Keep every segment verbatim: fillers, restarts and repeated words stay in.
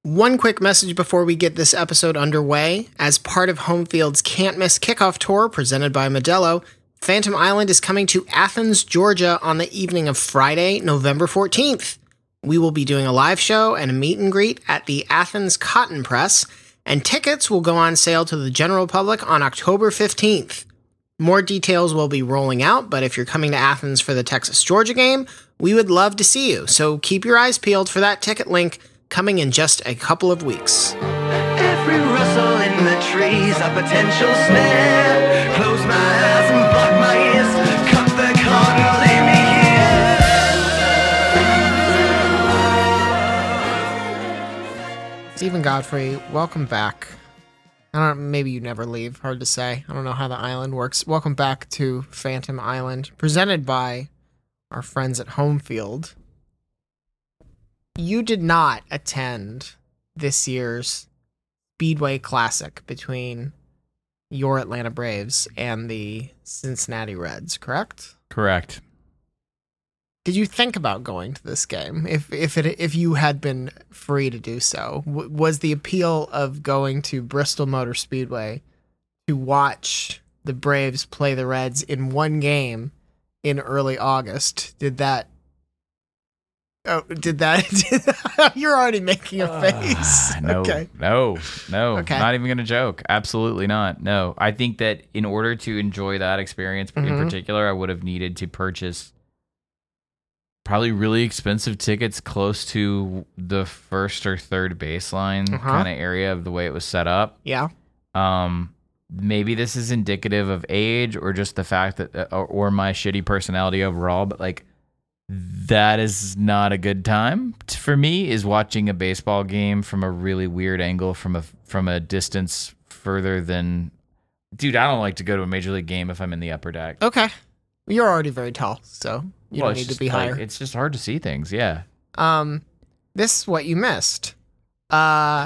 One quick message before we get this episode underway. As part of Homefield's Can't Miss Kickoff Tour presented by Modelo, Phantom Island is coming to Athens, Georgia on the evening of Friday, November fourteenth. We will be doing a live show and a meet and greet at the Athens Cotton Press, and tickets will go on sale to the general public on October fifteenth. More details will be rolling out, but if you're coming to Athens for the Texas-Georgia game, we would love to see you, so keep your eyes peeled for that ticket link coming in just a couple of weeks. Every rustle in the trees, a potential snare. Close my eyes and block my ears. Cut the cord and leave me here. Stephen Godfrey, welcome back. I don't. Maybe you never leave. Hard to say. I don't know how the island works. Welcome back to Phantom Island, presented by our friends at Homefield. You did not attend this year's Speedway Classic between your Atlanta Braves and the Cincinnati Reds, correct? Correct. Did you think about going to this game if if it if you had been free to do so? W- was the appeal of going to Bristol Motor Speedway to watch the Braves play the Reds in one game in early August? Did that Oh, did that? You're already making a face. Uh, no, okay. no, no. Okay. Not even going to joke. Absolutely not. No. I think that in order to enjoy that experience Mhm. in particular, I would have needed to purchase probably really expensive tickets close to the first or third baseline Uh-huh. kind of area of the way it was set up. Yeah. Um, maybe this is indicative of age or just the fact that, uh, or, or my shitty personality overall, but like, that is not a good time t- for me, is watching a baseball game from a really weird angle from a from a distance further than dude, I don't like to go to a major league game if I'm in the upper deck. Okay. You're already very tall, so you Well, don't it's need to just, be like, higher. It's just hard to see things, yeah. Um, this is what you missed. Uh,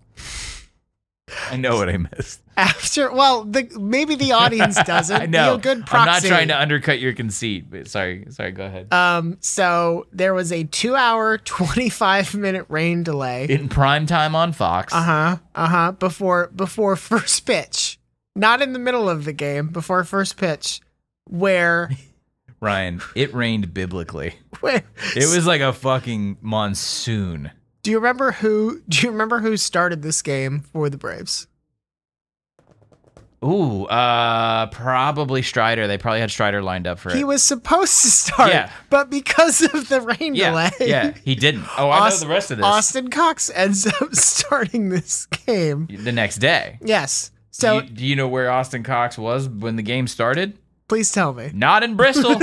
I know what I missed. after well, the maybe the audience doesn't. I know. Be a good I'm proxy. not trying to undercut your conceit, but sorry, sorry, go ahead. Um, so there was a two-hour, twenty-five minute rain delay. In prime time on Fox. Uh huh. Uh huh. Before before first pitch, not in the middle of the game. Before first pitch, where Ryan, it rained biblically. where It was like a fucking monsoon. Do you remember who? Do you remember who started this game for the Braves? Ooh, uh, probably Strider. They probably had Strider lined up for it. He was supposed to start, Yeah. but because of the rain yeah, delay, yeah, he didn't. Oh, I Aust- know the rest of this. Austin Cox ends up starting this game. The next day. Yes. So do you, do you know where Austin Cox was when the game started? please tell me. Not in Bristol.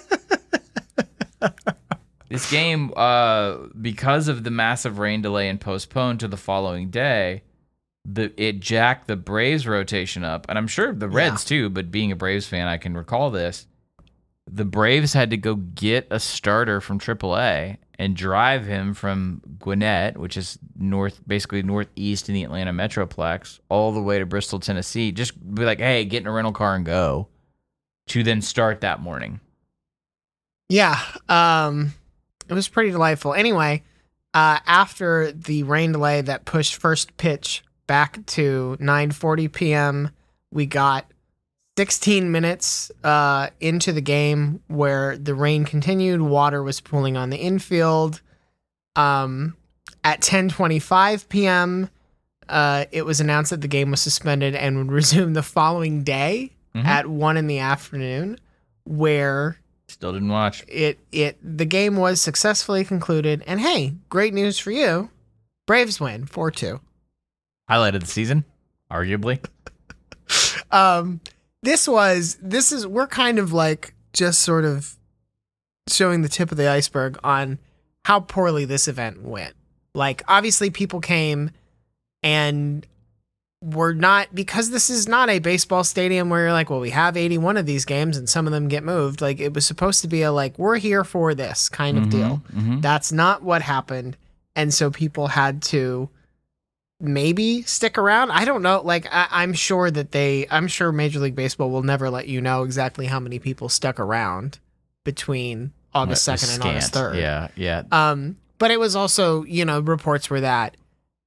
This game, uh, because of the massive rain delay and postponed to the following day, the it jacked the Braves rotation up, and I'm sure the Reds too. But being a Braves fan, I can recall this. The Braves had to go get a starter from triple A and drive him from Gwinnett, which is north, basically northeast in the Atlanta Metroplex, all the way to Bristol, Tennessee. Just be like, hey, get in a rental car and go, to then start that morning. Yeah. Um, it was pretty delightful. Anyway, uh, after the rain delay that pushed first pitch back to nine forty p.m., we got sixteen minutes uh, into the game where the rain continued. Water was pooling on the infield. Um, at ten twenty-five p.m., uh, it was announced that the game was suspended and would resume the following day Mhm. at one in the afternoon, where Still didn't watch. it it the game was successfully concluded. And hey, great news for you. Braves win four two. Highlight of the season, arguably. Um, this was, this is, we're kind of like just sort of showing the tip of the iceberg on how poorly this event went. Like, obviously people came and were not, because this is not a baseball stadium where you're like, well, we have eighty-one of these games and some of them get moved. Like, it was supposed to be a, like, we're here for this kind of deal. Mhm. That's not what happened. And so people had to maybe stick around. I don't know. Like, I, I'm sure that they, I'm sure Major League Baseball will never let you know exactly how many people stuck around between August It was second and August scant. third. Yeah, yeah. Um, but it was also, you know, reports were that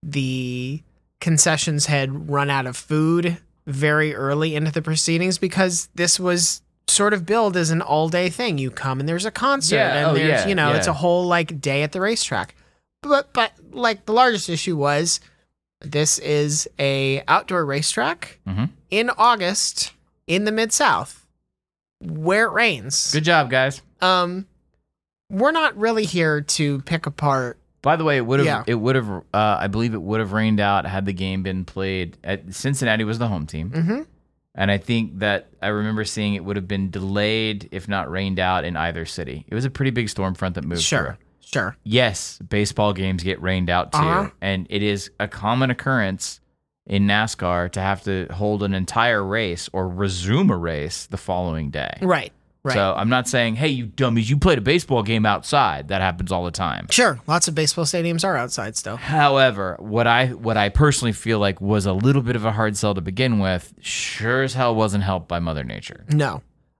the concessions had run out of food very early into the proceedings because this was sort of billed as an all-day thing. You come and there's a concert Yeah, and oh, there's, yeah, you know, yeah. it's a whole like day at the racetrack. But but like the largest issue was this is a outdoor racetrack Mhm. in August in the Mid-South where it rains. Good job, guys. Um we're not really here to pick apart. By the way, it would have. Yeah. It would have. Uh, I believe it would have rained out had the game been played. At Cincinnati was the home team, Mm-hmm. and I think that I remember seeing it would have been delayed if not rained out in either city. It was a pretty big storm front that moved Sure. through. Sure. Yes, baseball games get rained out too, Uh-huh. and it is a common occurrence in NASCAR to have to hold an entire race or resume a race the following day. Right. Right. So I'm not saying, hey, you dummies, you played a baseball game outside. That happens all the time. Sure. Lots of baseball stadiums are outside still. However, what I what I personally feel like was a little bit of a hard sell to begin with, sure as hell wasn't helped by Mother Nature. No.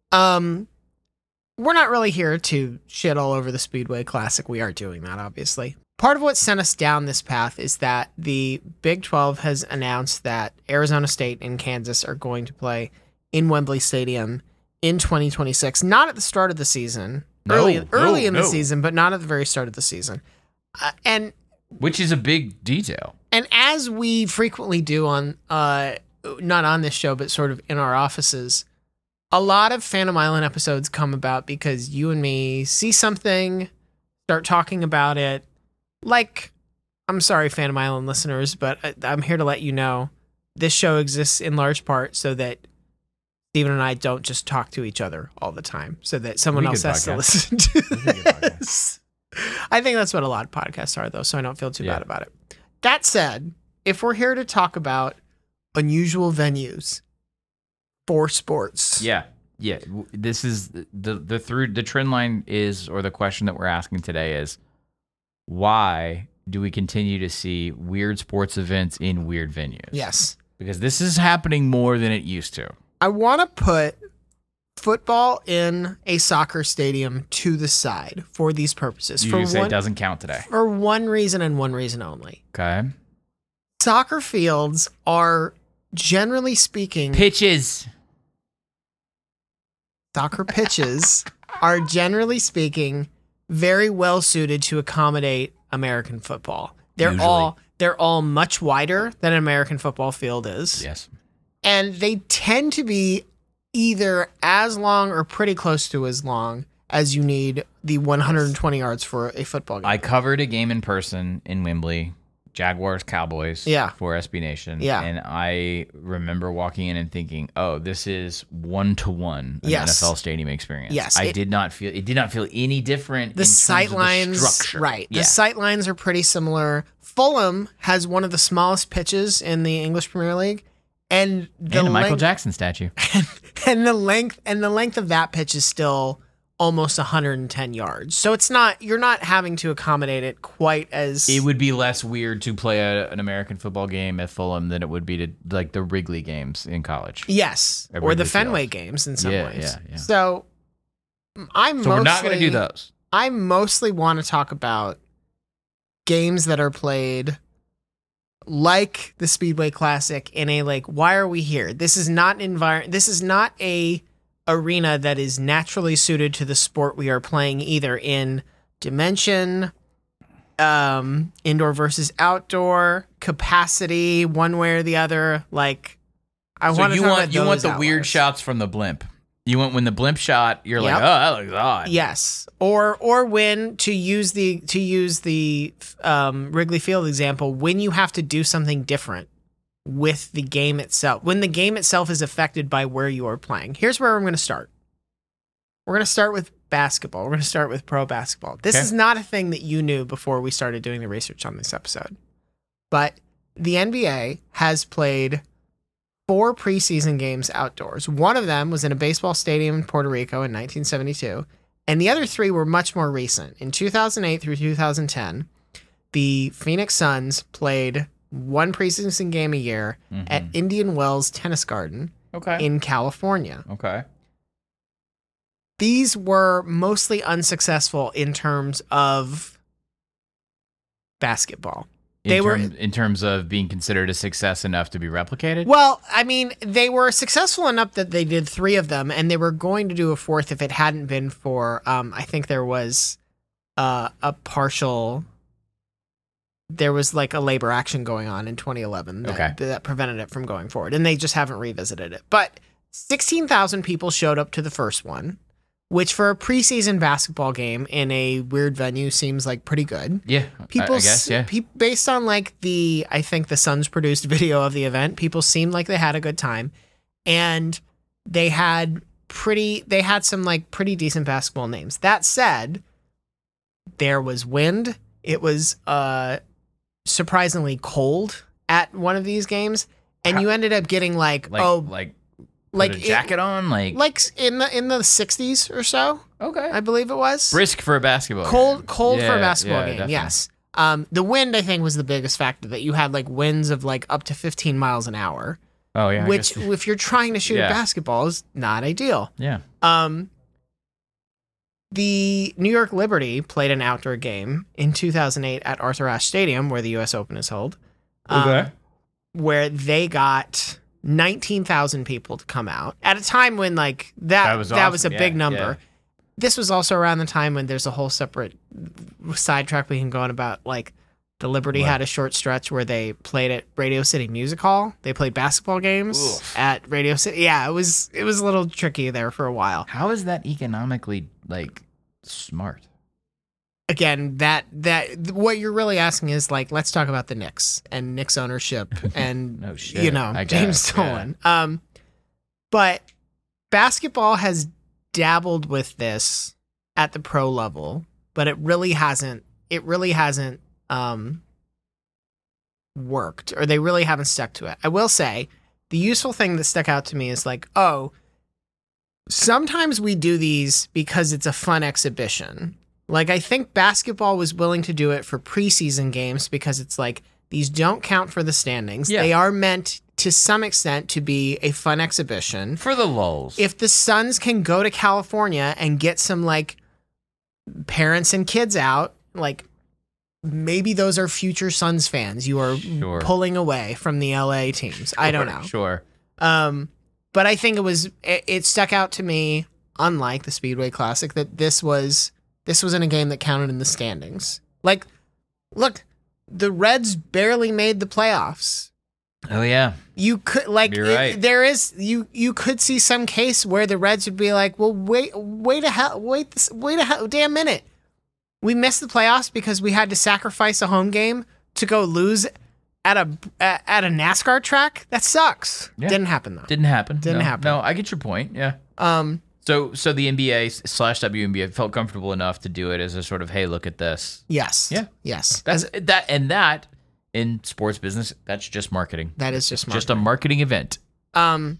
Um, we're not really here to shit all over the Speedway Classic. We are doing that, obviously. Part of what sent us down this path is that the Big twelve has announced that Arizona State and Kansas are going to play in Wembley Stadium in twenty twenty-six. Not at the start of the season. No, early no, early in the no. season, but not at the very start of the season. Uh, and Which is a big detail. And as we frequently do on, uh, not on this show, but sort of in our offices, a lot of Phantom Island episodes come about because you and me see something, start talking about it. Like, I'm sorry, Phantom Island listeners, but I- I'm here to let you know this show exists in large part so that Steven and I don't just talk to each other all the time, so that someone We else could has to podcast. listen to We could get podcast. this. I think that's what a lot of podcasts are, though, so I don't feel too Yeah. bad about it. That said, if we're here to talk about unusual venues for sports, Yeah. Yeah. W- This is the the through the trend line is, or the question that we're asking today is, why do we continue to see weird sports events in weird venues? yes, Because this is happening more than it used to. I want to put football in a soccer stadium to the side for these purposes. You for say one, it doesn't count today. for one reason and one reason only. Okay. Soccer fields are, generally speaking, Pitches. soccer pitches are, generally speaking, very well suited to accommodate American football. They're Usually. all they're all much wider than an American football field is. Yes. And they tend to be either as long or pretty close to as long as you need the one hundred twenty yards for a football game. I covered a game in person in Wembley, Jaguars Cowboys, Yeah. for S B Nation. Yeah. And I remember walking in and thinking, "Oh, this is one to one an Yes. N F L stadium experience." Yes, I it- did not feel it did not feel any different. the in sight terms of lines, the structure. right? Yeah. The sight lines are pretty similar. Fulham has one of the smallest pitches in the English Premier League, and the and a Michael length, Jackson statue. and the length and the length of that pitch is still almost one hundred ten yards. So it's not you're not having to accommodate it quite as It would be less weird to play a, an American football game at Fulham than it would be to like the Wrigley games in college. yes, At or the Wrigley Fenway Field. games in some Yeah, ways. yeah, yeah. So I'm So mostly, we're not going to do those. I mostly want to talk about games that are played like the Speedway Classic in a like why are we here? This is not an environment this is not a arena that is naturally suited to the sport we are playing, either in dimension, um indoor versus outdoor, capacity, one way or the other. Like I So want to you talk want about you want those the weird outliers. shots from the blimp. You want when the blimp shot, you're Yep. like, oh, that looks odd. Yes, or or when to use the to use the um, Wrigley Field example, when you have to do something different with the game itself, when the game itself is affected by where you are playing. Here's where I'm going to start. We're going to start with basketball. We're going to start with pro basketball. This Okay. is not a thing that you knew before we started doing the research on this episode, but the N B A has played four preseason games outdoors. One of them was in a baseball stadium in Puerto Rico in nineteen seventy-two, and the other three were much more recent. In two thousand eight through two thousand ten, the Phoenix Suns played one preseason game a year Mhm. at Indian Wells Tennis Garden Okay. in California. okay. These were mostly unsuccessful in terms of basketball. In They were- term, in terms of being considered a success enough to be replicated. Well, I mean, they were successful enough that they did three of them, and they were going to do a fourth if it hadn't been for, um, I think there was uh, a partial, there was like a labor action going on in twenty eleven that, Okay. that prevented it from going forward, and they just haven't revisited it. But sixteen thousand people showed up to the first one, which for a preseason basketball game in a weird venue seems like pretty good. Yeah, People, I, I guess. Yeah, pe- based on like the, I think the Suns produced video of the event, people seemed like they had a good time, and they had pretty, they had some like pretty decent basketball names. That said, there was wind. It was uh surprisingly cold at one of these games, and How- you ended up getting like, like oh like like put a it- jacket on, like like in the in the sixties or so, okay, I believe it was. brisk for a basketball. cold game. cold for Yeah, a basketball yeah, game. definitely. Yes. Um, the wind I think was the biggest factor, that you had like winds of like up to fifteen miles an hour, Oh yeah, I which guess- if you're trying to shoot Yeah. a basketball is not ideal. yeah. Um, the New York Liberty played an outdoor game in two thousand eight at Arthur Ashe Stadium, where the U S Open is held. um, Okay. Where they got nineteen thousand people to come out at a time when like that That was that was a awesome. big Yeah, number. yeah. This was also around the time when there's a whole separate sidetrack we can go on about, like the Liberty What? had a short stretch where they played at Radio City Music Hall. They played basketball games Oof. at Radio City. Yeah, it was it was a little tricky there for a while. How is that economically like smart? Again, that that what you're really asking is like, let's talk about the Knicks and Knicks ownership and No shit. you know, I James guess, yeah. Dolan. Um, but basketball has dabbled with this at the pro level, but it really hasn't. It really hasn't um, worked, or they really haven't stuck to it. I will say the useful thing that stuck out to me is like, oh, sometimes we do these because it's a fun exhibition. Like, I think basketball was willing to do it for preseason games because it's like, these don't count for the standings. Yeah. They are meant to some extent to be a fun exhibition. For the lulls. If the Suns can go to California and get some like parents and kids out, like maybe those are future Suns fans you are Sure. pulling away from the L A teams. I don't know. Sure. Um, but I think it was it, it stuck out to me, unlike the Speedway Classic, that this was this was in a game that counted in the standings. Like, look, the Reds barely made the playoffs. Oh yeah. You could like You're it- right. there is you you could see some case where the Reds would be like, well, wait, wait a hell, wait, this, wait a hell, damn minute. We missed the playoffs because we had to sacrifice a home game to go lose at a at, at a NASCAR track. That sucks. Yeah. Didn't happen though. Didn't happen. Didn't No. happen. No, I get your point. Yeah. Um, So so the N B A slash W N B A felt comfortable enough to do it as a sort of, hey, look at this. yes. Yeah. Yes. That's that and that in sports business, that's just marketing. That is just Just a marketing event. um.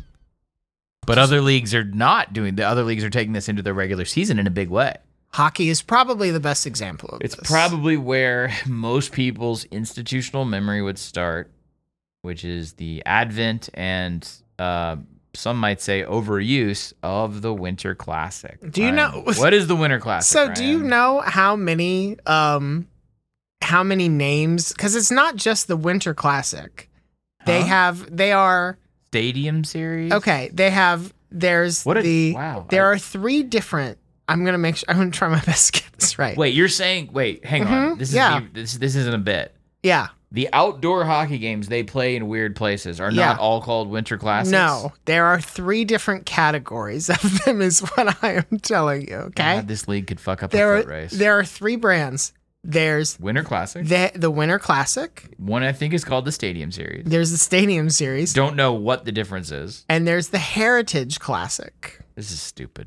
But other leagues are not doing the other leagues are taking this into their regular season in a big way. Hockey is probably the best example of It's this. probably where most people's institutional memory would start, which is the advent and uh, some might say overuse of the Winter Classic. Do you know- Ryan, what is the Winter Classic? So, do you Ryan? know how many um how many names? Because it's not just the Winter Classic. They Huh? have they are Stadium Series? okay. They have there's What a- the wow, There I- are three different. I'm gonna make sure. I'm gonna try my best to get this right. Wait, you're saying? Wait, hang on. Mhm, This is yeah. the- this. This isn't a bit. Yeah. The outdoor hockey games they play in weird places are Yeah. not all called Winter Classics. No, there are three different categories of them. Is what I am telling you. Okay. God, this league could fuck up there a are foot race. there are three brands. There's Winter Classic. the the Winter Classic. One I think is called the Stadium Series. There's the Stadium Series. Don't know what the difference is. And there's the Heritage Classic. This is stupid.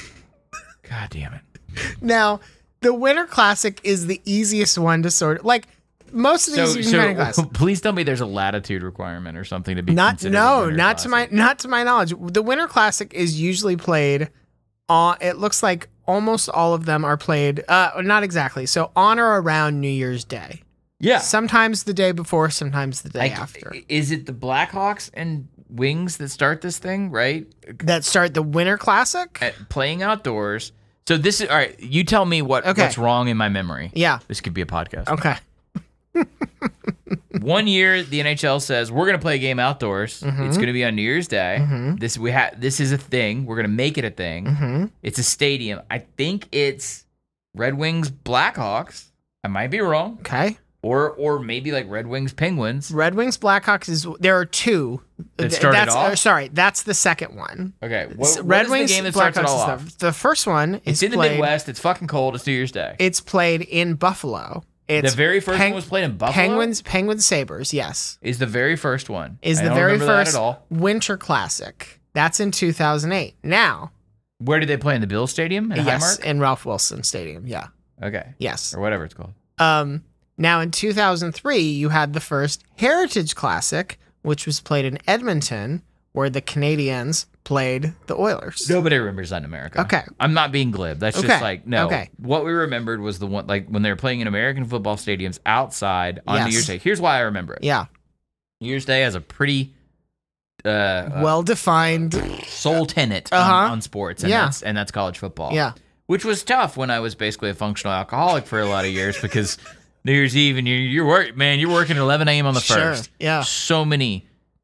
God damn it. Now, the Winter Classic is the easiest one to sort of like. Most of So, these you can find in so class. please tell me there's a latitude requirement or something to be Not considered a no, Winter not to my Classic. not to my knowledge. The Winter Classic is usually played on. It looks like almost all of them are played. Uh, not exactly. So on or around New Year's Day. Yeah. Sometimes the day before, sometimes the day Like, after. is it the Blackhawks and Wings that start this thing, right? That start the Winter Classic. At playing outdoors. So this is all right. You tell me what Okay. what's wrong in my memory. Yeah. This could be a podcast. Okay. One year, the N H L says we're going to play a game outdoors. Mm-hmm. It's going to be on New Year's Day. Mm-hmm. This we ha- This is a thing. We're going to make it a thing. Mm-hmm. It's a stadium. I think it's Red Wings Blackhawks. I might be wrong. Okay. Or or maybe like Red Wings Penguins. Red Wings Blackhawks is there are two. That started that's, off? uh, sorry, that's the second one. Okay. What, S- what Red is Wings the game that starts it Blackhawks all is off? the, the first one is It's in the played, Midwest. It's fucking cold. It's New Year's Day. It's played in Buffalo. It's The very first Peng- one was played in Buffalo? Penguins Penguins Sabres, yes. Is the very first one. Is I the don't very remember that first at all. Winter Classic. That's in two thousand eight. Now, Where did they play? In the Bill Stadium in yes, Highmark? in Ralph Wilson Stadium, yeah. Okay. Yes. Or whatever it's called. Um, now, in two thousand three, you had the first Heritage Classic, which was played in Edmonton, where the Canadiens played the Oilers. Nobody remembers that in America. Okay. I'm not being glib. That's Okay. just like, no. Okay. What we remembered was the one, like, when they were playing in American football stadiums outside on Yes. New Year's Day. Here's why I remember it. Yeah. New Year's Day has a pretty uh, uh, Well-defined. sole tenet Uh-huh. on, on sports, and, Yeah. that's, and that's college football. Yeah. Which was tough when I was basically a functional alcoholic for a lot of years because New Year's Eve and you're, you're work, man, you're working at eleven a.m. on the Sure. first. Yeah. So many,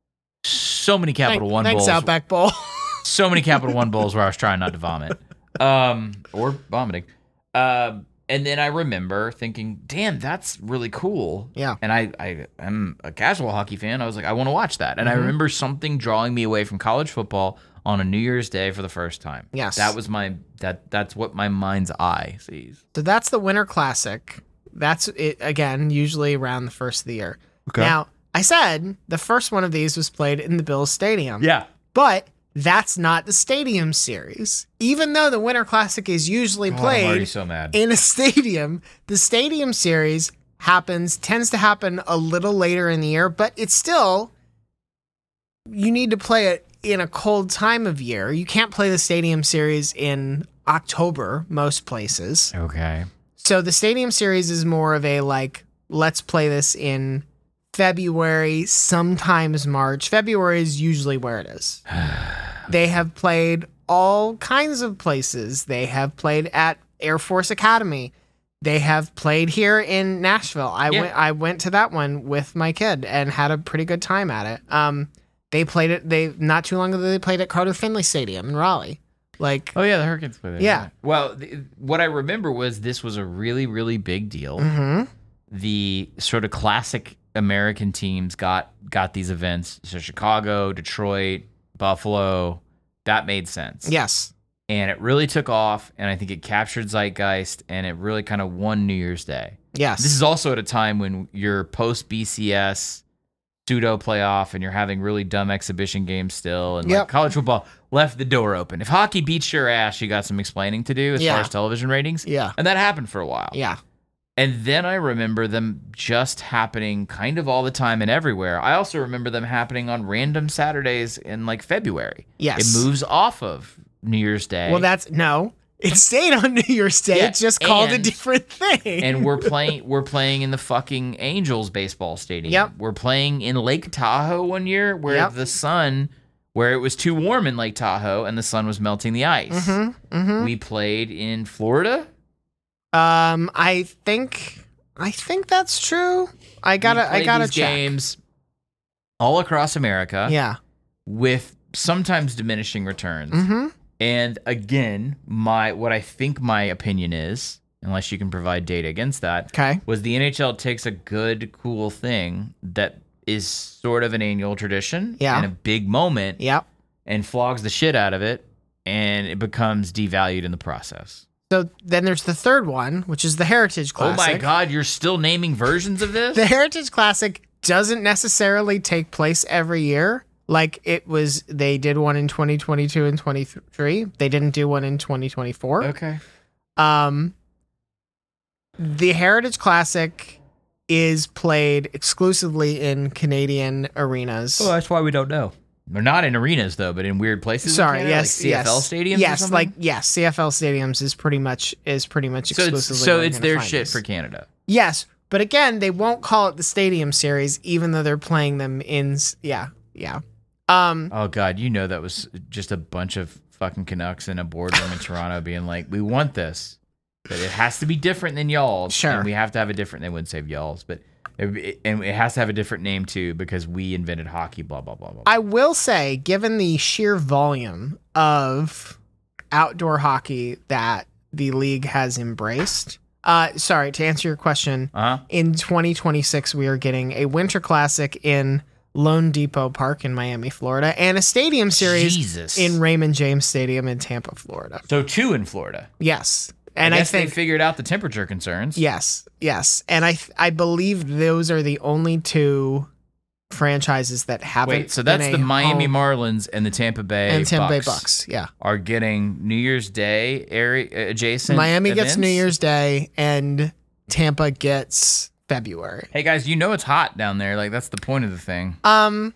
so many Capital Thank- One Thanks, bowls. Outback Bowl. So many Capital One bowls where I was trying not to vomit, um, or vomiting. Um, and then I remember thinking, "Damn, that's really cool." Yeah. And I, I, I'm a casual hockey fan. I was like, I want to watch that. And Mm-hmm. I remember something drawing me away from college football on a New Year's Day for the first time. Yes. that was my that. That's what my mind's eye sees. So that's the Winter Classic. That's it again, usually around the first of the year. Okay. Now, I said the first one of these was played in the Bills Stadium. Yeah. But that's not the Stadium Series. Even though the Winter Classic is usually God, I'm already played so mad. in a stadium, the Stadium Series happens, tends to happen a little later in the year, but it's still, you need to play it in a cold time of year. You can't play the Stadium Series in October, most places. Okay. So the Stadium Series is more of a like, let's play this in February, sometimes March. February is usually where it is. They have played all kinds of places. They have played at Air Force Academy. They have played here in Nashville. I Yeah. went I went to that one with my kid and had a pretty good time at it. Um they played it they not too long ago they played at Carter Finley Stadium in Raleigh. Like Oh yeah, the Hurricanes play there. Yeah. Well, th- what I remember was this was a really, really big deal. mhm. The sort of classic American teams got got these events. So Chicago, Detroit, Buffalo, that made sense. Yes. And it really took off, and I think it captured zeitgeist, and it really kind of won New Year's Day. Yes. This is also at a time when you're post B C S pseudo playoff, and you're having really dumb exhibition games still, and like Yep. college football left the door open. If hockey beats your ass, you got some explaining to do as Yeah. far as television ratings. Yeah. And that happened for a while. Yeah. And then I remember them just happening kind of all the time and everywhere. I also remember them happening on random Saturdays in like February. Yes. It moves off of New Year's Day. Well, that's no. It stayed on New Year's Day. Yeah, It's just called a and- different thing. and we're playing we're playing in the fucking Angels baseball stadium. Yep. We're playing in Lake Tahoe one year where Yep. the sun where it was too warm in Lake Tahoe and the sun was melting the ice. mm-hmm. We played in Florida. Um, I think I think that's true. I We gotta I played gotta these check. games all across America. Yeah. With sometimes diminishing returns. Mm-hmm. And again, my what I think my opinion is, unless you can provide data against that, Okay. was the N H L takes a good, cool thing that is sort of an annual tradition Yeah. and a big moment Yep. and flogs the shit out of it, and it becomes devalued in the process. So then there's the third one, which is the Heritage Classic. Oh my God, you're still naming versions of this? The Heritage Classic doesn't necessarily take place every year. Like it was, they did one in twenty twenty-two and twenty-three. They didn't do one in twenty twenty-four. Okay. Um, the Heritage Classic is played exclusively in Canadian arenas. Well, that's why we don't know. They're not in arenas though, but in weird places. in Sorry, Canada, yes, like C F L yes, stadiums. or yes, something? like yes, C F L stadiums is pretty much is pretty much so. It's, exclusively. so where you're it's gonna their find shit this. for Canada. Yes, but again, they won't call it the Stadium Series, even though they're playing them in. s- Yeah, yeah. Um, Oh God, you know that was just a bunch of fucking Canucks in a boardroom in Toronto being like, "We want this, but it has to be different than y'all's. Sure. and we have to have it different." They wouldn't say y'all's, but It- it- and it has to have a different name too because we invented hockey. Blah blah blah blah. I will say, given the sheer volume of outdoor hockey that the league has embraced, uh, sorry, to answer your question, Uh huh. in twenty twenty-six, we are getting a Winter Classic in Lone Depot Park in Miami, Florida, and a stadium series Jesus. in Raymond James Stadium in Tampa, Florida. So two in Florida. Yes. And I I, guess think they figured out the temperature concerns. yes, yes. And I I believe those are the only two franchises that haven't Wait, so that's been the a Miami home- Marlins and the Tampa Bay and Tampa Bay Bucks Bucks. Yeah. are getting New Year's Day area adjacent. Miami gets events? New Year's Day and Tampa gets February. Hey guys, you know it's hot down there. Like that's the point of the thing. Um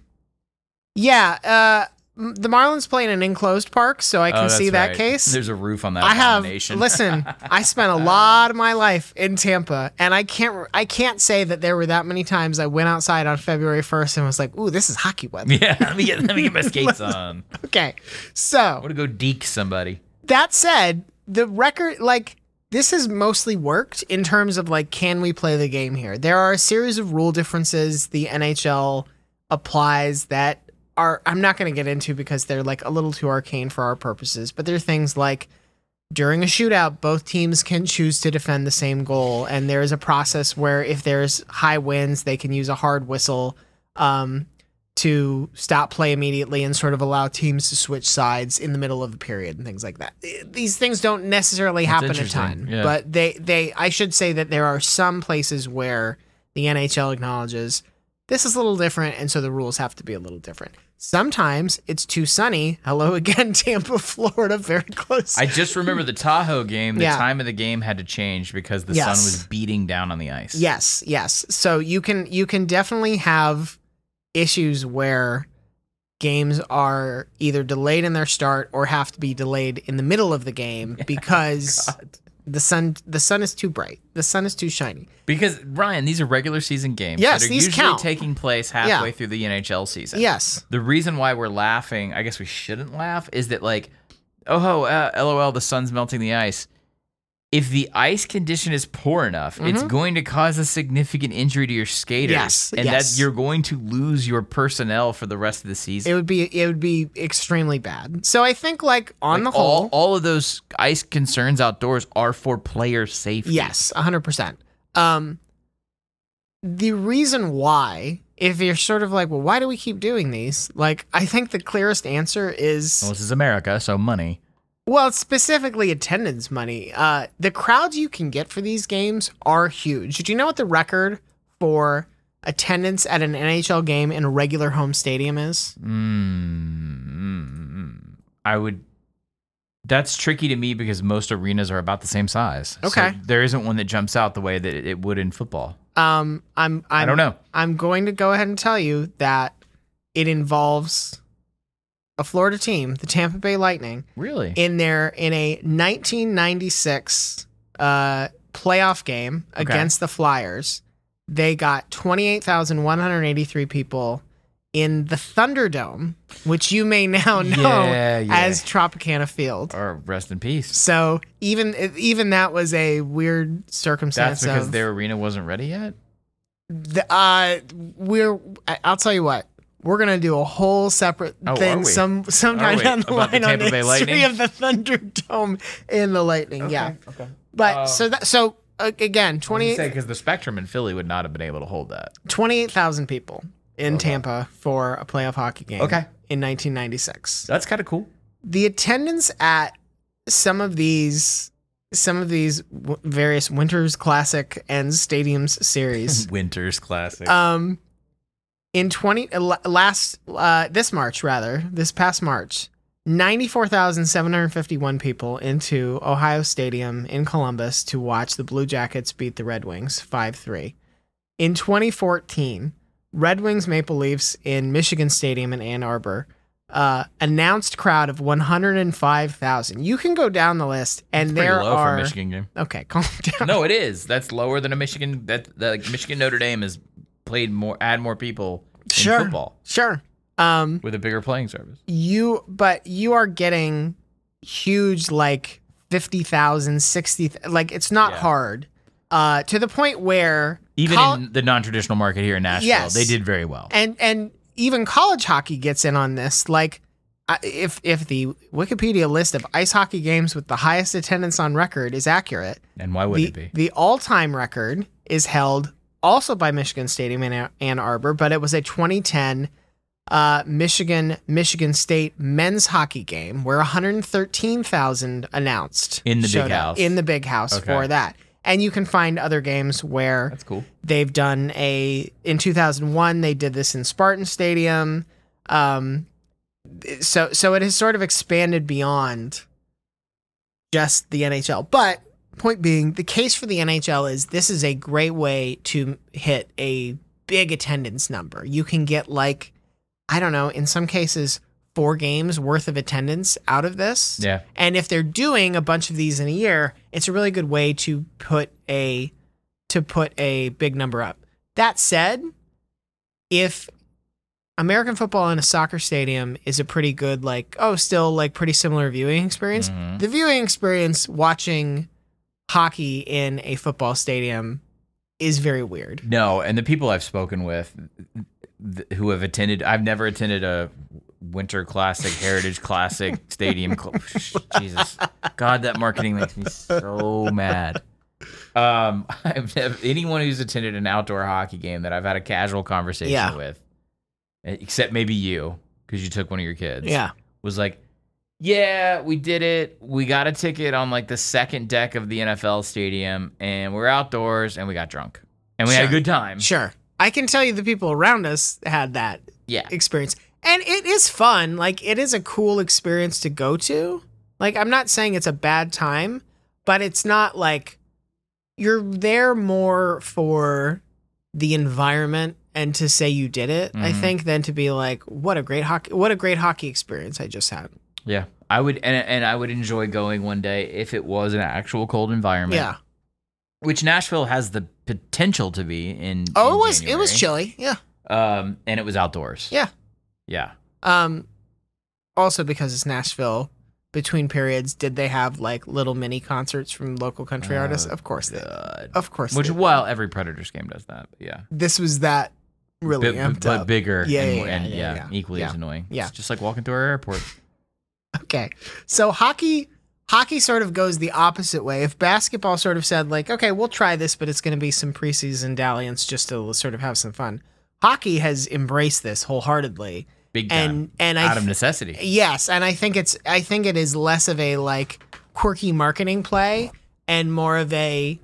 yeah, uh m- the Marlins play in an enclosed park, so I Oh, can that's see that right. case. There's a roof on that I have abomination. listen, I spent a lot of my life in Tampa, and I can't I can't say that there were that many times I went outside on February first and was like, "Ooh, this is hockey weather." Yeah, let me get let me get my skates on. Okay. I So, want to go deke somebody. that said, the record like this has mostly worked in terms of like, can we play the game here? There are a series of rule differences the N H L applies that are I'm not going to get into because they're like a little too arcane for our purposes, but there are things like during a shootout, both teams can choose to defend the same goal, and there is a process where if there's high winds, they can use a hard whistle um, to stop play immediately and sort of allow teams to switch sides in the middle of the period and things like that. These things don't necessarily That's happen a interesting, ton, yeah. but they they I should say that there are some places where the N H L acknowledges this is a little different, and so the rules have to be a little different. Sometimes it's too sunny. Hello again, Tampa, Florida, very close. I just remember the Tahoe game. The Yeah. time of the game had to change because the Yes. sun was beating down on the ice. Yes, yes. So you can you can definitely have issues where games are either delayed in their start or have to be delayed in the middle of the game because the sun the sun is too bright. The sun is too shiny. Because Ryan, these are regular season games Yes, that are these usually count. taking place halfway Yeah. through the N H L season. Yes. The reason why we're laughing, I guess we shouldn't laugh, is that like, oh, ho, uh, lol, the sun's melting the ice. If the ice condition is poor enough, it's going to cause a significant injury to your skaters, Mm-hmm. Yes, and yes. that you're going to lose your personnel for the rest of the season. It would be it would be extremely bad. So I think like on Like, the all, whole, all of those ice concerns outdoors are for player safety. yes, one hundred percent. Um the reason why, if you're sort of like, well, why do we keep doing these? Like, I think the clearest answer is Well, this is America, so money. well, it's specifically attendance money. Uh, the crowds you can get for these games are huge. Do you know what the record for attendance at an N H L game in a regular home stadium is? Mm, I would. That's tricky to me because most arenas are about the same size. So Okay. there isn't one that jumps out the way that it would in football. Um, I'm, I'm I don't know. I'm going to go ahead and tell you that it involves a Florida team, the Tampa Bay Lightning, Really? in their in a nineteen ninety-six uh, playoff game Okay. against the Flyers. They got twenty-eight thousand one hundred eighty-three people in the Thunderdome, which you may now know Yeah, yeah. as Tropicana Field. Or rest in peace. So even even that was a weird circumstance. That's because of, their arena wasn't ready yet? The, uh, we're. I- I'll tell you what. We're gonna do a whole separate Oh, are thing we? some Are sometime we? down the About the line on Tampa the Bay history Lightning? of the Thunderdome in the Lightning. Yeah, Okay. but Um, so that so uh, again, Twenty twenty because the Spectrum in Philly would not have been able to hold that. twenty-eight thousand people in Tampa for a playoff hockey game. Okay. in nineteen ninety-six. That's kind of cool. The attendance at some of these some of these w- various Winters Classic and Stadiums series. Winter's Classic. Um, in twenty uh, la- last uh this March rather this past March, ninety-four thousand seven hundred fifty-one people into Ohio Stadium in Columbus to watch the Blue Jackets beat the Red Wings five three. In twenty fourteen, Red Wings Maple Leafs in Michigan Stadium in Ann Arbor. Uh, announced crowd of one hundred five thousand. You can go down the list, and Pretty there low are. for a Michigan game. Okay, calm down. No, it is. That's lower than a Michigan. That, that like Michigan Notre Dame has played more, add more people in sure, football sure. Um, with a bigger playing service. you, but you are getting huge, like fifty thousand, sixty. Like it's not Yeah. hard. Uh, to the point where Even Col- in the non-traditional market here in Nashville, Yes. they did very well. and and even college hockey gets in on this. Like, I- if if the Wikipedia list of ice hockey games with the highest attendance on record is accurate, And why would the it be? the all-time record is held also by Michigan Stadium in A- Ann Arbor, but it was a twenty ten uh, Michigan Michigan State men's hockey game where one hundred thirteen thousand announced In the big showed up house. in the big house Okay. for that. And you can find other games where That's cool. they've done a in two thousand one they did this in Spartan Stadium. Um, so so it has sort of expanded beyond just the N H L. But point being, the case for the N H L is this is a great way to hit a big attendance number. You can get like, I don't know, in some cases, four games worth of attendance out of this. Yeah. And if they're doing a bunch of these in a year, it's a really good way to put a to put a big number up. That said, if American football in a soccer stadium is a pretty good, like, oh, still like pretty similar viewing experience, Mhm. the viewing experience watching hockey in a football stadium is very weird. No, and the people I've spoken with th- who have attended, I've never attended a Winter Classic, Heritage Classic Stadium. Cl- Jesus, God, that marketing makes me so mad. Um, I've never, anyone who's attended an outdoor hockey game that I've had a casual conversation Yeah. with, except maybe you, because you took one of your kids, Yeah. was like, yeah, we did it. We got a ticket on like the second deck of the N F L stadium, and we're outdoors, and we got drunk, and we had a Sure. good time. Sure. I can tell you the people around us had that Yeah. experience. And it is fun. Like, it is a cool experience to go to. Like, I'm not saying it's a bad time, but it's not like you're there more for the environment and to say you did it, I Mhm. think, than to be like, what a great hockey, what a great hockey experience I just had. Yeah, I would, and, and I would enjoy going one day if it was an actual cold environment. Yeah. Which Nashville has the potential to be in. Oh, in it was, it was January. chilly. Yeah. Um, and it was outdoors. Yeah. Yeah. Um, also because it's Nashville, between periods, did they have like little mini concerts from local country Oh, artists? Of course they God. Of course Which, they did. well, every Predators game does that. But yeah. This was that really Bi- amped but up. bigger. Yeah, and, yeah, more- yeah, and yeah, yeah, yeah. equally Yeah. as annoying. Yeah. It's just like walking through our airport. Okay. So hockey hockey sort of goes the opposite way. If basketball sort of said like, okay, we'll try this, but it's going to be some preseason dalliance just to sort of have some fun. Hockey has embraced this wholeheartedly. Big time. And and I Out of necessity. Yes, and I think it's I think it is less of a like quirky marketing play and more of a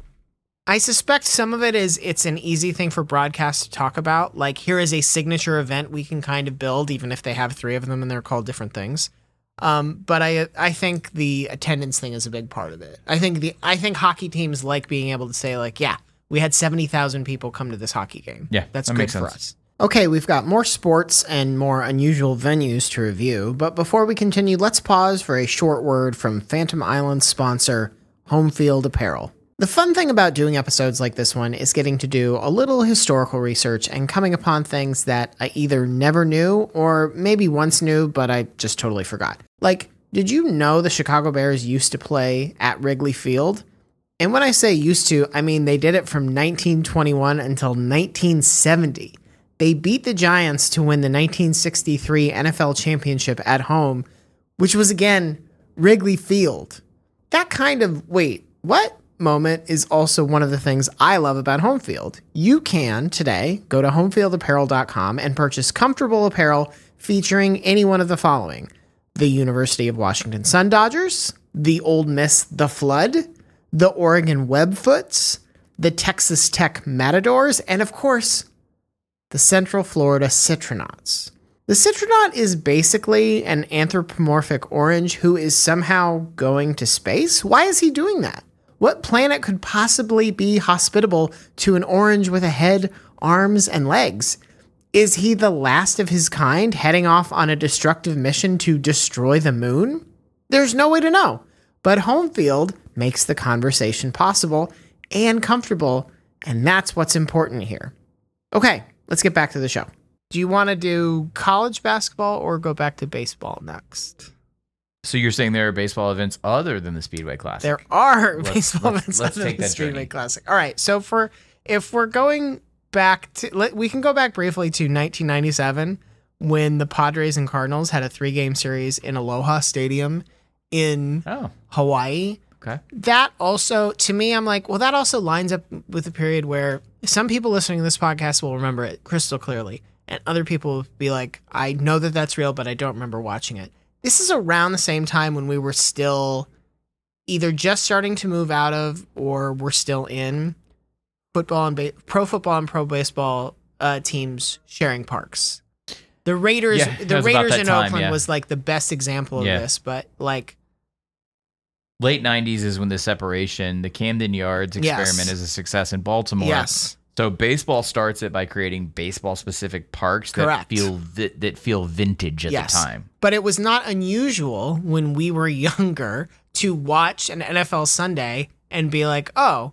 I suspect some of it is it's an easy thing for broadcast to talk about. Like, here is a signature event we can kind of build, even if they have three of them and they're called different things. Um, but I I think the attendance thing is a big part of it. I think the I think hockey teams like being able to say like, yeah, we had seventy thousand people come to this hockey game. Yeah, That's that good makes for sense. us. Okay, we've got more sports and more unusual venues to review, but before we continue, let's pause for a short word from Phantom Island's sponsor, Home Field Apparel. The fun thing about doing episodes like this one is getting to do a little historical research and coming upon things that I either never knew or maybe once knew, but I just totally forgot. Like, did you know the Chicago Bears used to play at Wrigley Field? And when I say used to, I mean they did it from nineteen twenty-one until nineteen seventy. They beat the Giants to win the nineteen sixty-three N F L championship at home, which was, again, Wrigley Field. That kind of, wait, what? Moment is also one of the things I love about Home Field. You can, today, go to home field apparel dot com and purchase comfortable apparel featuring any one of the following: the University of Washington Sun Dodgers, the Ole Miss The Flood, the Oregon Webfoots, the Texas Tech Matadors, and of course, the Central Florida Citronauts. The Citronaut is basically an anthropomorphic orange who is somehow going to space. Why is he doing that? What planet could possibly be hospitable to an orange with a head, arms, and legs? Is he the last of his kind heading off on a destructive mission to destroy the moon? There's no way to know, but Home Field makes the conversation possible and comfortable, and that's what's important here. Okay, let's get back to the show. Do you want to do college basketball or go back to baseball next? So you're saying there are baseball events other than the Speedway Classic? There are Let's- baseball let's- events let's other take than the that Speedway journey. Classic. All right, so for if we're going back to, let, we can go back briefly to nineteen ninety-seven when the Padres and Cardinals had a three-game series in Aloha Stadium in Oh, Hawaii. okay. That also, to me, I'm like, well, that also lines up with a period where some people listening to this podcast will remember it crystal clearly, and other people will be like, I know that that's real, but I don't remember watching it. This is around the same time when we were still either just starting to move out of or we're still in football and ba- pro football and pro baseball uh, teams sharing parks. The Raiders, Yeah, it the was about Raiders that in time, Oakland yeah. was like the best example of Yeah. this, but like, Late nineties is when the separation, the Camden Yards experiment Yes. is a success in Baltimore. yes, So baseball starts it by creating baseball-specific parks Correct. that feel vi- that feel vintage at yes. the time. But it was not unusual when we were younger to watch an N F L Sunday and be like, oh,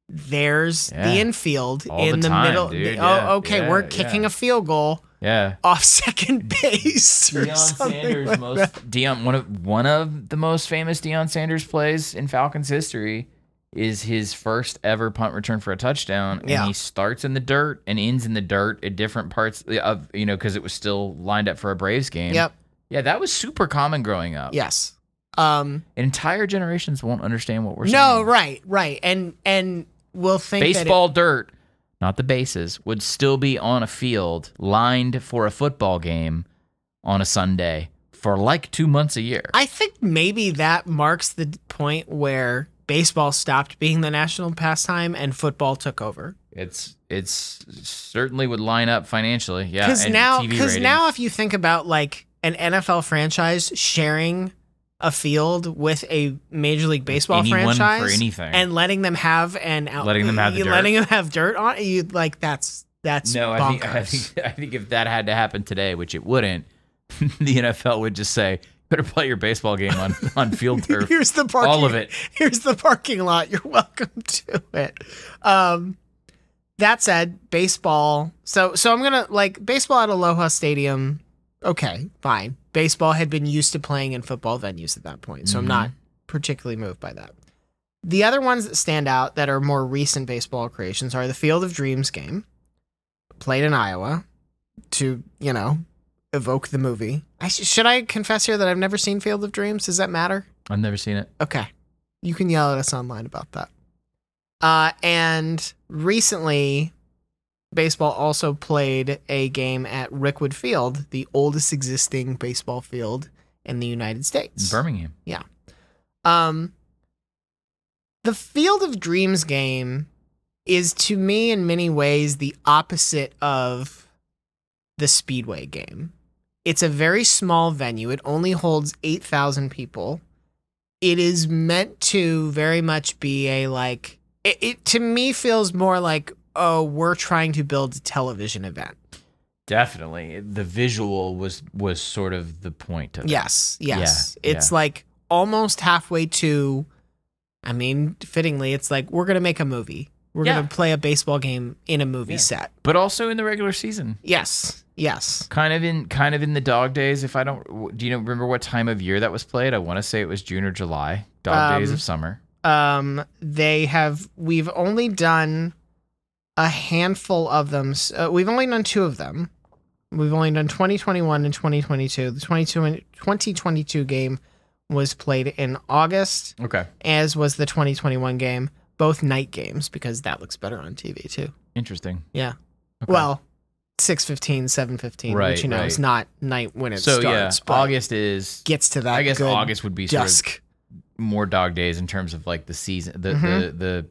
there's Yeah. the infield All in the the, time, middle. dude. Oh, Yeah, okay, yeah, we're kicking yeah. a field goal Yeah. off second base or Deion something Sanders, like most that. Deion, one of one of the most famous Deion Sanders plays in Falcons history is his first ever punt return for a touchdown, and Yeah. he starts in the dirt and ends in the dirt at different parts of you know because it was still lined up for a Braves game. Yep. Yeah, that was super common growing up. Yes. Um. Entire generations won't understand what we're No. saying. Right. Right. And and we'll think Baseball dirt, not the bases, would still be on a field lined for a football game on a Sunday for like two months a year. That it, I think maybe that marks the point where baseball stopped being the national pastime and football took over. It's it's certainly would line up financially, yeah. Because and now, T V because ratings. now, if you think about like an N F L franchise sharing a field with a Major League Baseball anyone franchise for anything. and letting them have an out, Letting them have the you- dirt. letting them have dirt on it, you like that's that's no, I bonkers. think I think I think if that had to happen today, which it wouldn't, the N F L would just say, "Better play your baseball game on on field turf." Here's the parking. All of it. Here's the parking lot. You're welcome to it. Um, that said, baseball. So so I'm gonna like baseball at Aloha Stadium. Okay, fine. Baseball had been used to playing in football venues at that point, so I'm not particularly moved by that. The other ones that stand out that are more recent baseball creations are the Field of Dreams game, played in Iowa, to you know evoke the movie. I sh- should I confess here that I've never seen Field of Dreams? Does that matter? I've never seen it. Okay. You can yell at us online about that. Uh, and recently, baseball also played a game at Rickwood Field, the oldest existing baseball field in the United States. Birmingham. Um, the Field of Dreams game is, to me, in many ways, the opposite of the Speedway game. It's a very small venue. It only holds eight thousand people. It is meant to very much be a, like, it, it to me feels more like, oh, we're trying to build a television event. Definitely, the visual was was sort of the point of it. Yes, yes. Yeah, it's yeah. like almost halfway to, I mean, fittingly, it's like we're going to make a movie. We're Yeah. going to play a baseball game in a movie Yeah. set. But also in the regular season. Yes, yes. Kind of in kind of in the dog days. If I don't, do you know remember what time of year that was played? I want to say it was June or July. Dog days Um, of summer. Um, they have, we've only done a handful of them. S- Uh, we've only done two of them. We've only done twenty twenty-one and twenty twenty-two. The twenty twenty-two game was played in August, Okay, as was the twenty twenty-one game. Both night games because that looks better on T V too. interesting. Yeah. Okay. Well, six fifteen, seven fifteen, Right, which you know right. is not night when it So starts. yeah, but August is. gets to that. I guess good August would be sort of dusk. more dog days in terms of like the season. The Mhm. the the.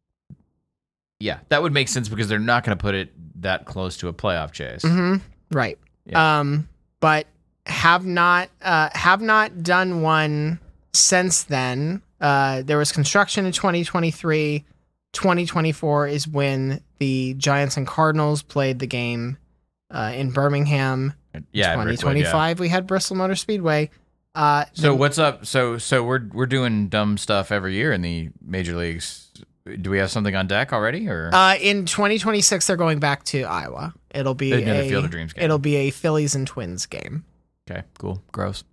Yeah, that would make sense because they're not going to put it that close to a playoff chase. hmm Right. Yeah. Um, but have not uh, have not done one since then. Uh, there was construction in twenty twenty-three. twenty twenty-four is when the Giants and Cardinals played the game uh, in Birmingham. Yeah, twenty Rickwood, yeah. twenty-five, we had Bristol Motor Speedway. Uh, So the- what's up? So so we're we're doing dumb stuff every year in the major leagues. Do we have something on deck already, or Uh, in twenty twenty-six, they're going back to Iowa. It'll be Another a Field of Dreams game. It'll be a Phillies and Twins game. okay, cool, gross.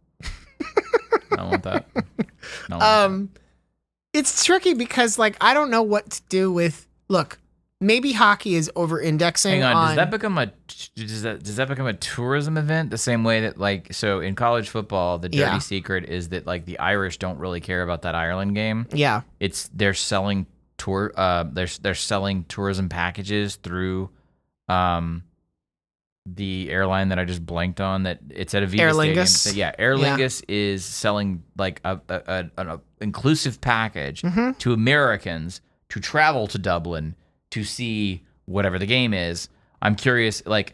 I don't want that. I don't want Um, it's tricky because like I don't know what to do with. Look, maybe hockey is over-indexing Hang on, on. does that become a does that does that become a tourism event the same way that like so in college football the dirty Yeah. secret is that like the Irish don't really care about that Ireland game. Yeah. It's they're selling tour uh they're they're selling tourism packages through um the airline that I just blanked on that it's at a Viva Aer Stadium. Lingus. So, yeah, Aer Yeah. Lingus is selling like a, a, a an inclusive package Mm-hmm. to Americans to travel to Dublin to see whatever the game is. I'm curious, like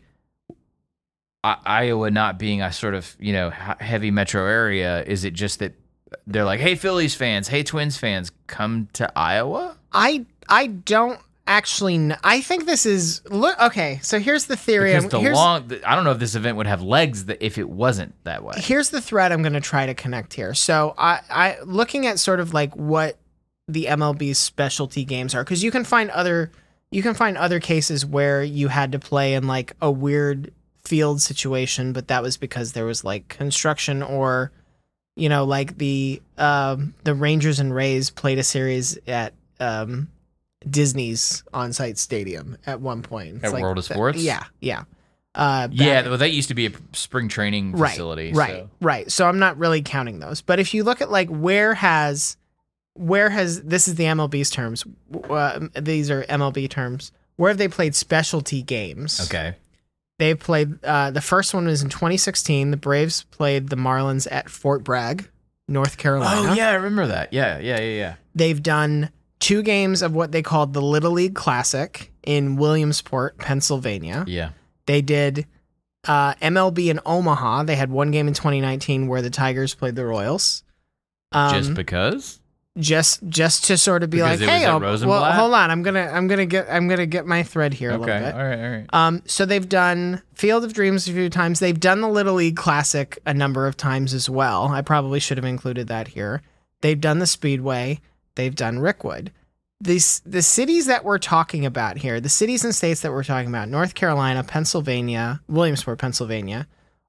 I- Iowa not being a sort of you know he- heavy metro area, is it just that they're like, hey Phillies fans, hey Twins fans, come to Iowa? I I don't actually kn- I think this is look okay, so here's the theory. Because I'm- the here's, long, I don't know if this event would have legs that if it wasn't that way. here's the thread I'm going to try to connect here. So I I looking at sort of like what the M L B's specialty games are, because you can find other you can find other cases where you had to play in like a weird field situation, but that was because there was like construction, or you know, like the um the Rangers and Rays played a series at um Disney's on-site stadium at one point. It's At World of Sports? Yeah, yeah. Uh, Yeah, back- well, that used to be a spring training right, facility. right, so. right. So I'm not really counting those. But if you look at like where has, where has this is the M L B's terms. Uh, these are M L B terms. Where have they played specialty games? Okay. They played. Uh, the first one was in twenty sixteen. The Braves played the Marlins at Fort Bragg, North Carolina. Oh yeah, I remember that. Yeah, yeah, yeah, yeah. They've done two games of what they called the Little League Classic in Williamsport, Pennsylvania. Yeah. They did uh, M L B in Omaha. They had one game in twenty nineteen where the Tigers played the Royals. Um, Just because? just just to sort of be Because like, it was hey, at um, Rosenblatt? well, hold on, I'm gonna I'm gonna get I'm gonna get my thread here a Okay. little bit. All right. All right. Um, so they've done Field of Dreams a few times. They've done the Little League Classic a number of times as well. I probably should have included that here. They've done the Speedway. They've done Rickwood. These the cities that we're talking about here, the cities and states that we're talking about: North Carolina, Pennsylvania, Williamsport, Pennsylvania,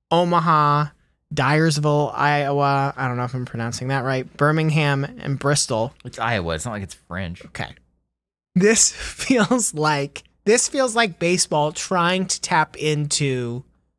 Omaha, Dyersville, Iowa. I don't know if I'm pronouncing that right. Birmingham and Bristol. It's Iowa. It's not like it's French. Okay. This feels like this feels like baseball trying to tap into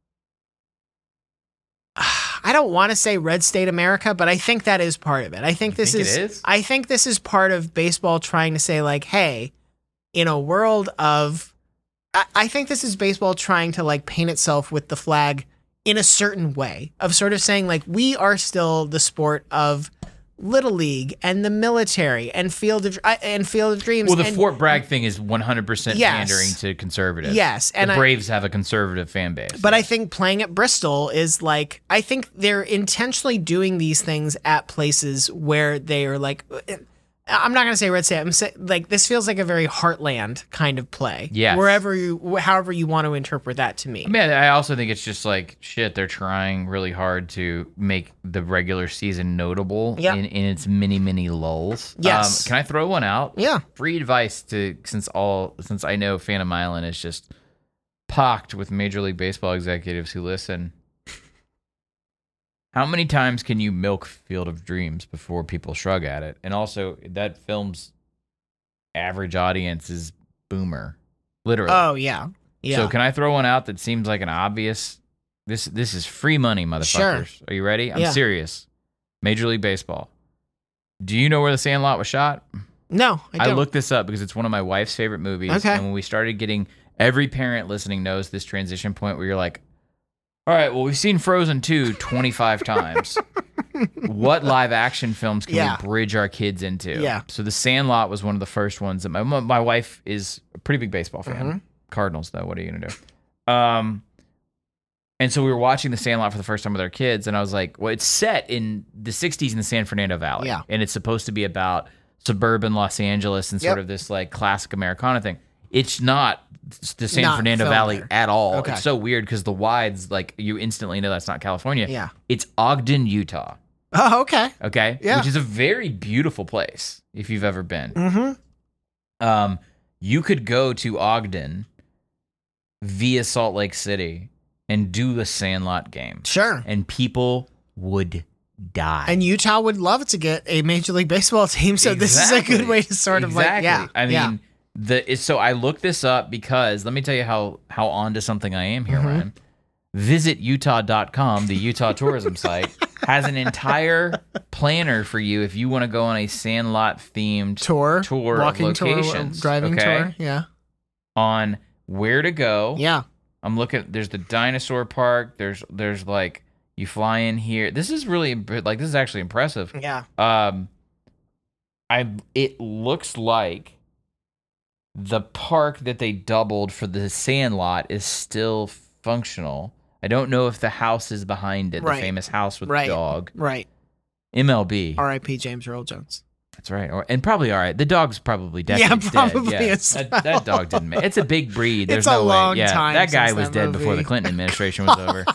I don't want to say red state America, but I think that is part of it. I think You this think it is, is? I think this is part of baseball trying to say like, hey, in a world of I, I think this is baseball trying to like paint itself with the flag in a certain way of sort of saying like we are still the sport of Little League and the military and Field of uh, and Field of Dreams. Well, the and, Fort Bragg thing is one hundred percent Yes. pandering to conservatives. Yes, and the I- Braves have a conservative fan base. But I think playing at Bristol is like I think they're intentionally doing these things at places where they are like I'm not gonna say red state. I'm saying like this feels like a very heartland kind of play. Yes. Wherever you, however you want to interpret that to me. I mean, I also think it's just like shit. They're trying really hard to make the regular season notable Yeah. in, in its many many lulls. Yes. Um, can I throw one out? Yeah. Free advice to since all since I know Phantom Island is just pocked with Major League Baseball executives who listen. How many times can you milk Field of Dreams before people shrug at it? And also, that film's average audience is boomer, literally. Oh yeah. Yeah. So can I throw one out that seems like an obvious? This this is free money, motherfuckers. Are you ready? I'm Yeah. serious. Major League Baseball. Do you know where The Sandlot was shot? no, I I, don't. looked this up because it's one of my wife's favorite movies. Okay. And when we started getting, every parent listening knows this transition point where you're like, all right, well, we've seen Frozen two twenty-five times. What live action films can Yeah. we bridge our kids into? Yeah. So The Sandlot was one of the first ones that my my wife is a pretty big baseball fan. Mhm. Cardinals, though. What are you gonna do? Um, and so we were watching The Sandlot for the first time with our kids, and I was like, well, it's set in the sixties in the San Fernando Valley. Yeah. And it's supposed to be about suburban Los Angeles and sort Yep. of this like classic Americana thing. It's not the San Not Fernando filmed Valley there. at all. Okay. It's so weird because the wides, like, you instantly know that's not California. Yeah. It's Ogden, Utah. Oh okay. Okay. Yeah. Which is a very beautiful place if you've ever been. Mm-hmm. Um, you could go to Ogden via Salt Lake City and do the Sandlot game, Sure. and people would die. And Utah would love to get a Major League Baseball team, so this is a good Exactly. way to sort of like Exactly. yeah. I mean, yeah. The is- so I looked this up because let me tell you how how onto something I am here, Mm-hmm. Ryan. Visit Utah dot com, the Utah tourism site, has an entire planner for you if you want to go on a Sandlot themed Tour, tour walking of locations, tour, driving okay? tour. Yeah, On where to go. yeah. I'm looking. There's the dinosaur park. There's there's like you fly in here. This is really imp- like this is actually impressive. Yeah. Um, I it looks like the park that they doubled for the Sandlot is still functional. I don't know if the house is behind it, Right. the famous house with Right. the dog. Right. M L B. R I P James Earl Jones. That's right. Or, and probably all right. The dog's probably dead. Yeah, dead. probably Yeah. as That, well. that dog didn't make It's a big breed. There's It's a no long way. Yeah, time that guy since was that dead before the movie. Clinton administration was over.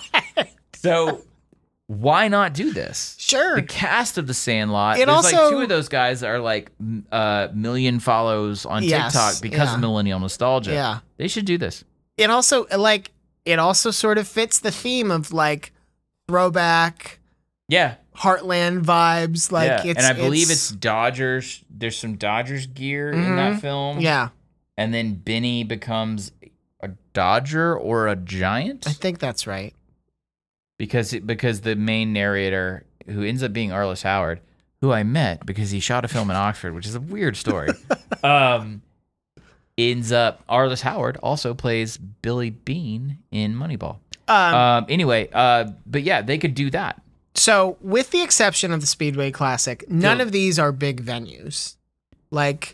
So why not do this? Sure. The cast of The Sandlot. It there's like also- two of those guys that are like m- uh, million follows on Yes, TikTok because yeah. of millennial nostalgia. Yeah. They should do this. It also like it also sort of fits the theme of like throwback Yeah. Heartland vibes. Like yeah. it's and I believe it's, Dodgers. There's some Dodgers gear in that film. yeah. And then Benny becomes a Dodger or a Giant I think that's right. because it, because the main narrator, who ends up being Arliss Howard, who I met because he shot a film in Oxford, which is a weird story, um, ends up Arliss Howard also plays Billy Bean in Moneyball. Um, Um, anyway, uh, but yeah, they could do that. So, with the exception of the Speedway Classic, none So- of these are big venues. Like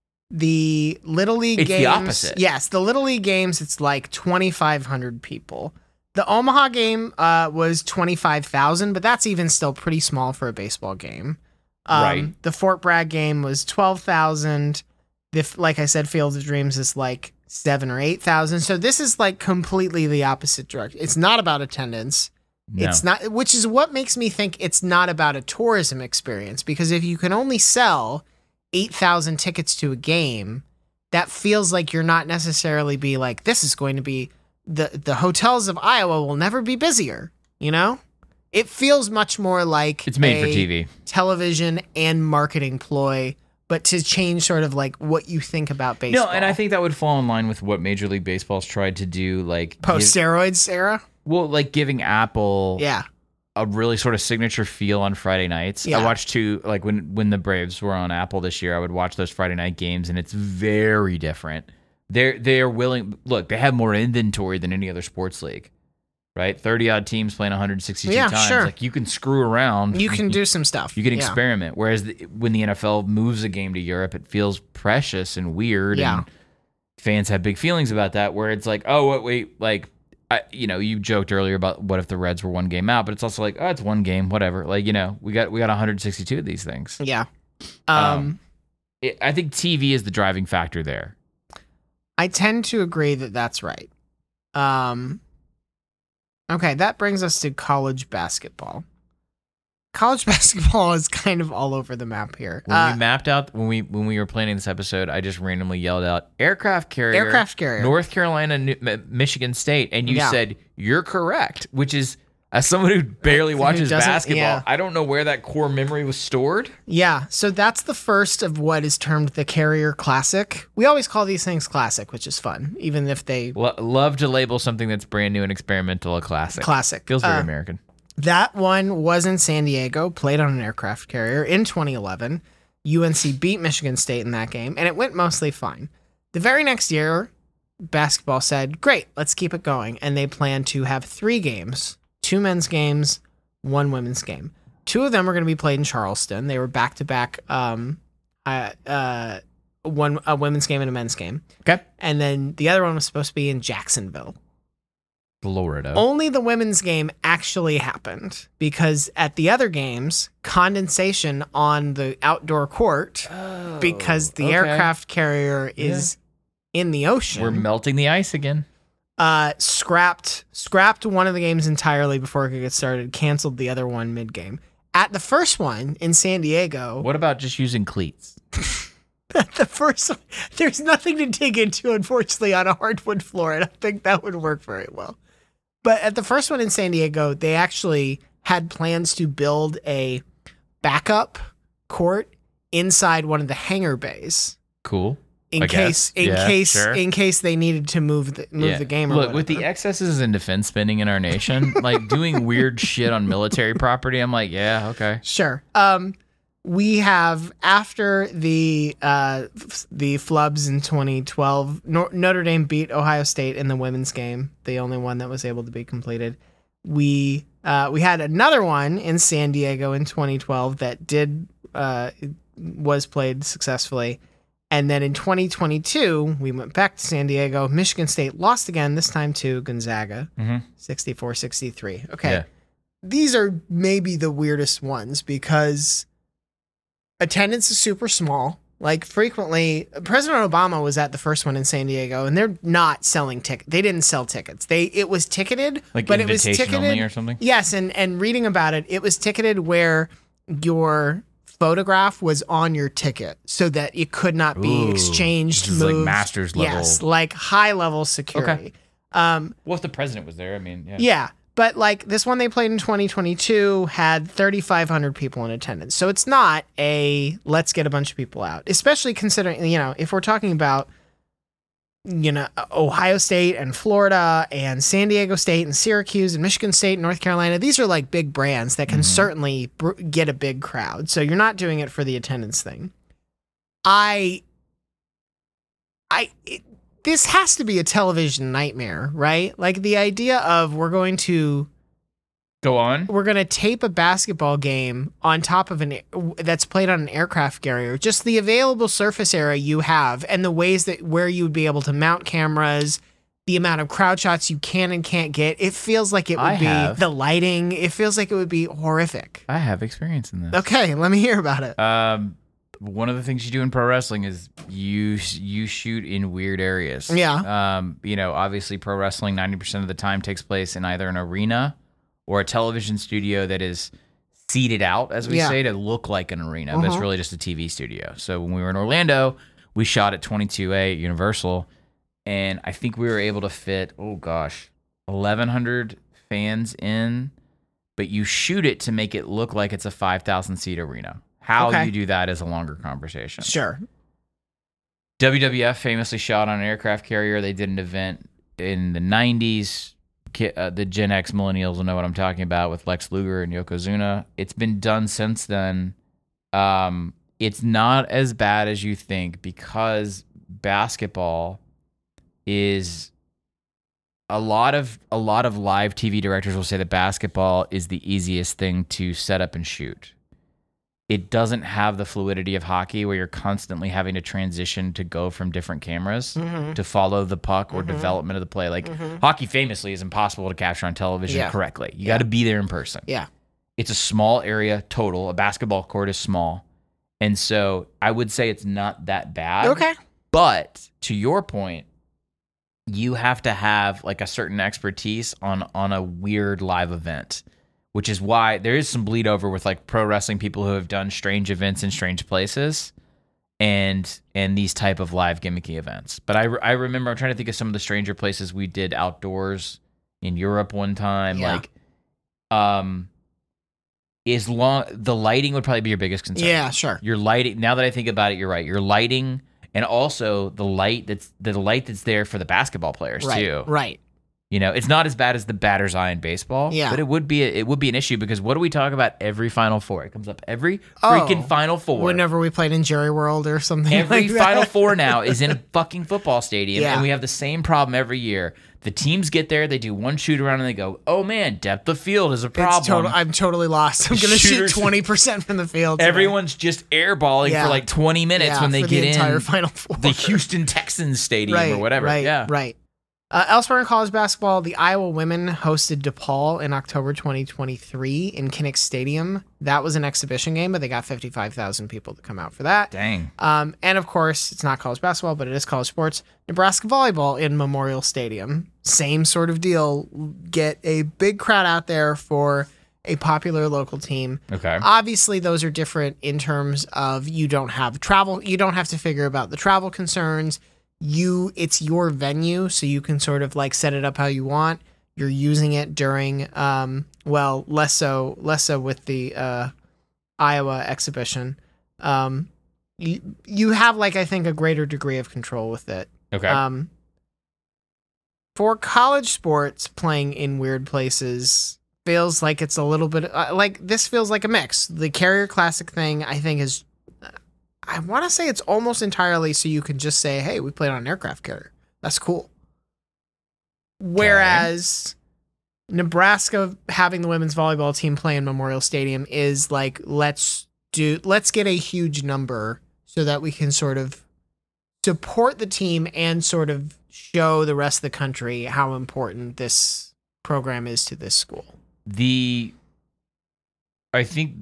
the Little League It's the games. opposite. Yes, the Little League games, it's like twenty-five hundred people. The Omaha game uh, was twenty-five thousand, but that's even still pretty small for a baseball game. Um, Right. The Fort Bragg game was twelve thousand. The, f- like I said, Field of Dreams is like seven or eight thousand. So this is like completely the opposite direction. It's not about attendance. No. It's not, which is what makes me think it's not about a tourism experience, because if you can only sell eight thousand tickets to a game, that feels like you're not necessarily be like, this is going to be the, the hotels of Iowa will never be busier. You know, it feels much more like It's made for a T V. television and marketing ploy, but to change sort of like what you think about baseball. No, and I think that would fall in line with what Major League Baseball's tried to do, like post give- steroids era. well, like giving Apple Yeah. a really sort of signature feel on Friday nights. Yeah. I watched two, like when when the Braves were on Apple this year, I would watch those Friday night games, and it's very different. They're they're willing. Look, they have more inventory than any other sports league, right? Thirty odd teams playing one hundred sixty-two Yeah, times. sure. Like you can screw around. You can do some stuff. You can Yeah. experiment. Whereas the, when the N F L moves a game to Europe, it feels precious and weird. Yeah. And fans have big feelings about that. Where it's like, oh, wait, wait like. I, you know, you joked earlier about what if the Reds were one game out, but it's also like, oh, it's one game, whatever. Like, you know, we got we got one hundred sixty-two of these things. Yeah. Um, Um, It, I think T V is the driving factor there. I tend to agree that that's right. Um, okay, that brings us to college basketball. College basketball is kind of all over the map here. When Uh, we mapped out when we when we were planning this episode, I just randomly yelled out aircraft carrier, Aircraft carrier. North Carolina, New, M- Michigan State, and you Yeah. said you're correct, which is as someone who barely Who watches doesn't- basketball, yeah. I don't know where that core memory was stored. yeah, so that's the first of what is termed the Carrier Classic. We always call these things classic, which is fun, even if they Lo- love to label something that's brand new and experimental a classic. classic. Feels very Uh, American. That one was in San Diego, played on an aircraft carrier in twenty eleven. U N C beat Michigan State in that game, and it went mostly fine. The very next year, basketball said, great, let's keep it going. And they planned to have three games, two men's games, one women's game. Two of them were going to be played in Charleston. They were back-to-back, um, uh, uh, one a women's game and a men's game. Okay. And then the other one was supposed to be in Jacksonville. Florida. Only the women's game actually happened because at the other games, condensation on the outdoor court because the okay. aircraft carrier is in the ocean. We're melting the ice again. uh, scrapped scrapped one of the games entirely before it could get started. Canceled the other one mid game. At the first one in San Diego, What about just using cleats? the first one, there's nothing to dig into, unfortunately, on a hardwood floor. I don't think that would work very well. But at the first one in San Diego, they actually had plans to build a backup court inside one of the hangar bays Cool. in I case, guess. in Yeah, case, sure. in case they needed to move the move Yeah. the game. Or Look, with whatever. the excesses in defense spending in our nation, like doing weird shit on military property, I'm like, yeah, okay. Sure. Um, we have after the uh f- the flubs in twenty twelve, Nor- Notre Dame beat Ohio State in the women's game, the only one that was able to be completed. We uh we had another one in San Diego in twenty twelve that did uh was played successfully. And then in twenty twenty-two, we went back to San Diego. Michigan State lost again, this time to Gonzaga, Mm-hmm. sixty-four sixty-three. Okay. Yeah. These are maybe the weirdest ones because attendance is super small. Like frequently, President Obama was at the first one in San Diego, and they're not selling tickets. They didn't sell tickets. They it was ticketed, Like but it was invitation ticketed only or something? Yes, and and reading about it, it was ticketed where your photograph was on your ticket, so that it could not be Ooh, exchanged, this is like moved. master's level. Yes, like high level security. Um, Well, if the president was there, I mean, yeah. yeah, but like this one they played in twenty twenty-two had thirty-five hundred people in attendance. So it's not a let's get a bunch of people out, especially considering, you know, if we're talking about, you know, Ohio State and Florida and San Diego State and Syracuse and Michigan State and North Carolina. These are like big brands that can certainly br- get a big crowd. So you're not doing it for the attendance thing. I, I, it, this has to be a television nightmare, right? Like the idea of we're going to Go on. we're going to tape a basketball game on top of an that's played on an aircraft carrier. Just the available surface area you have and the ways that where you would be able to mount cameras, the amount of crowd shots you can and can't get. It feels like it would I be have. the lighting. It feels like it would be horrific. I have experience in this. Okay, let me hear about it. Um, one of the things you do in pro wrestling is you you shoot in weird areas. Yeah. Um, you know, obviously, pro wrestling ninety percent of the time takes place in either an arena or a television studio that is seated out, as we Yeah. say, to look like an arena, but it's Uh-huh. really just a T V studio. So when we were in Orlando, we shot at twenty-two A at Universal, and I think we were able to fit, oh gosh, eleven hundred fans in, but you shoot it to make it look like it's a five thousand seat arena. How Okay. you do that is a longer conversation. Sure. W W F famously shot on an aircraft carrier. They did an event in the nineties. Ki- Uh, the Gen X millennials will know what I'm talking about with Lex Luger and Yokozuna. It's been done since then. Um, it's not as bad as you think because basketball is a lot of a lot of live T V directors will say that basketball is the easiest thing to set up and shoot. It doesn't have the fluidity of hockey where you're constantly having to transition to go from different cameras Mm-hmm. to follow the puck or development of the play. Like hockey famously is impossible to capture on television Yeah. correctly. You got to be there in person. Yeah. It's a small area total. A basketball court is small. And so I would say it's not that bad. Okay. But to your point, you have to have like a certain expertise on on a weird live event, which is why there is some bleed over with like pro wrestling people who have done strange events in strange places and and these type of live gimmicky events. But I, re- I remember I'm trying to think of some of the stranger places we did outdoors in Europe one time. Yeah. Like um is long the lighting would probably be your biggest concern. Yeah, sure. Your lighting, now that I think about it, you're right. Your lighting and also the light that's the light that's there for the basketball players Right. too. Right. You know, it's not as bad as the batter's eye in baseball. Yeah. But it would be a, it would be an issue because what do we talk about every Final Four? It comes up every Oh, freaking Final Four. Whenever we played in Jerry World or something. Every like that. Final Four now is in a fucking football stadium, Yeah. and we have the same problem every year. The teams get there, they do one shoot around, and they go, "Oh man, depth of field is a problem." It's total, I'm totally lost. I'm going to shoot Shooters- twenty percent from the field. today. Everyone's just airballing Yeah. for like twenty minutes Yeah, when they for get the entire in Final Four. the Houston Texans stadium right, or whatever. Right, yeah, right. Uh, elsewhere in college basketball, the Iowa women hosted DePaul in October twenty twenty-three in Kinnick Stadium. That was an exhibition game, but they got fifty-five thousand people to come out for that. Dang. Um, and of course, it's not college basketball, but it is college sports. Nebraska volleyball in Memorial Stadium. Same sort of deal. Get a big crowd out there for a popular local team. Okay. Obviously, those are different in terms of you don't have travel. You don't have to figure about the travel concerns. You, it's your venue, so you can sort of like set it up how you want. You're using it during, um, well, less so, less so with the uh, Iowa exhibition. Um, you, you have like I think a greater degree of control with it. Okay. Um, for college sports, playing in weird places feels like it's a little bit uh, like this feels like a mix. The Carrier Classic thing, I think, is I want to say it's almost entirely so you can just say, "Hey, we played on an aircraft carrier. That's cool." Whereas Nebraska having the women's volleyball team play in Memorial Stadium is like, let's do let's get a huge number so that we can sort of support the team and sort of show the rest of the country how important this program is to this school. The I think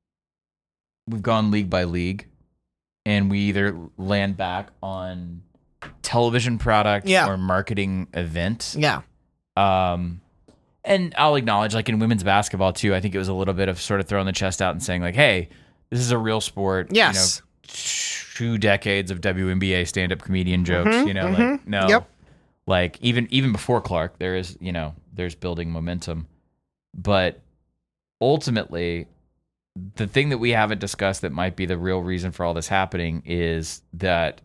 we've gone league by league, and we either land back on television product Yeah. or marketing event. Yeah. Um, and I'll acknowledge, like in women's basketball too, I think it was a little bit of sort of throwing the chest out and saying like, "Hey, this is a real sport." Yes. You know, two decades of W N B A stand-up comedian jokes. Mhm, you know, mhm. like no, Yep. like even even before Clark, there is you know there's building momentum, but ultimately, the thing that we haven't discussed that might be the real reason for all this happening is that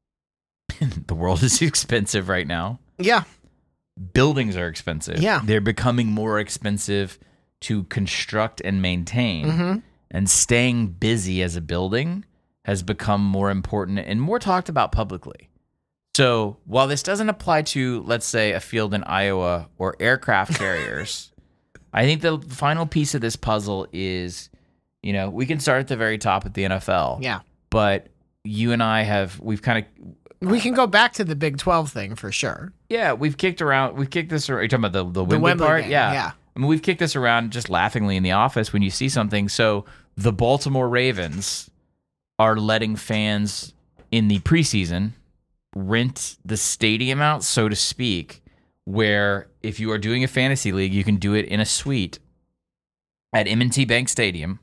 the world is expensive right now. Yeah. Buildings are expensive. Yeah. They're becoming more expensive to construct and maintain. Mm-hmm. And staying busy as a building has become more important and more talked about publicly. So while this doesn't apply to, let's say, a field in Iowa or aircraft carriers, I think the final piece of this puzzle is, you know, we can start at the very top at the N F L. Yeah. But you and I have, we've kind of, We can go back to the Big twelve thing for sure. yeah, we've kicked around, we've kicked this around. Are you talking about the, the The Wembley, Wembley part? game, Yeah. yeah. I mean, we've kicked this around just laughingly in the office when you see something. So the Baltimore Ravens are letting fans in the preseason rent the stadium out, so to speak, where if you are doing a fantasy league, you can do it in a suite at M and T Bank Stadium.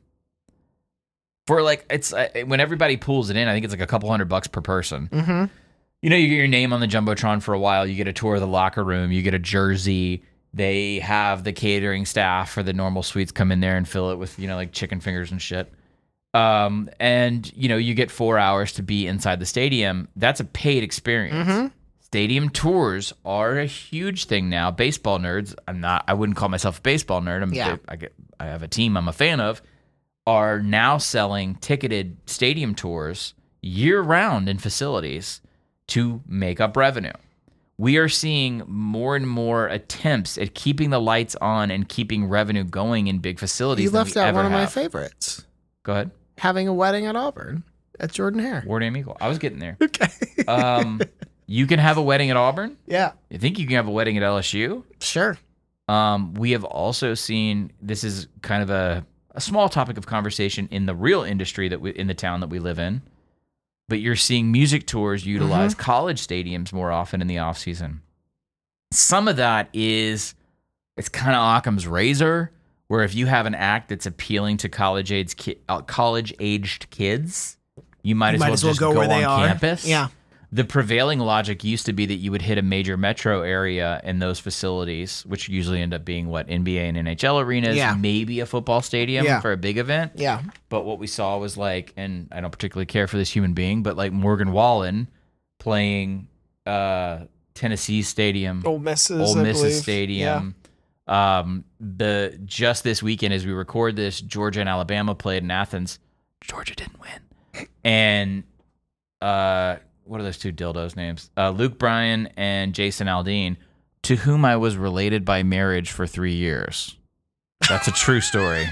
For like, it's uh, when everybody pulls it in, I think it's like a couple hundred bucks per person. Mm-hmm. You know, you get your name on the Jumbotron for a while. You get a tour of the locker room. You get a jersey. They have the catering staff for the normal suites come in there and fill it with, you know, like chicken fingers and shit. Um, and, you know, you get four hours to be inside the stadium. That's a paid experience. Mm-hmm. Stadium tours are a huge thing now. Baseball nerds, I'm not, I wouldn't call myself a baseball nerd. I'm, Yeah. I, get, I have a team I'm a fan of, are now selling ticketed stadium tours year round in facilities to make up revenue. We are seeing more and more attempts at keeping the lights on and keeping revenue going in big facilities. You than left we out ever one of my have. favorites. Go ahead. Having a wedding at Auburn at Jordan Hare. War Name Eagle. I was getting there. Okay. Um, you can have a wedding at Auburn. Yeah. I think you can have a wedding at L S U. Sure. Um, we have also seen, this is kind of a, a small topic of conversation in the real industry that we, in the town that we live in, but you're seeing music tours utilize Mm-hmm. college stadiums more often in the off season. Some of that is, it's kind of Occam's razor, where if you have an act that's appealing to college age ki- uh, college aged kids, you might, You as, might well as well just go go, where they on are. campus. Yeah. The prevailing logic used to be that you would hit a major metro area in those facilities, which usually end up being what, N B A and N H L arenas, Yeah. maybe a football stadium Yeah. for a big event. Yeah. But what we saw was like, and I don't particularly care for this human being, but like Morgan Wallen playing uh, Tennessee Stadium, Ole Miss's, Ole I Miss's believe. Stadium. Um, the just this weekend as we record this, Georgia and Alabama played in Athens. Georgia didn't win, and uh, what are those two dildos names? Uh, Luke Bryan and Jason Aldean, to whom I was related by marriage for three years. That's a true story.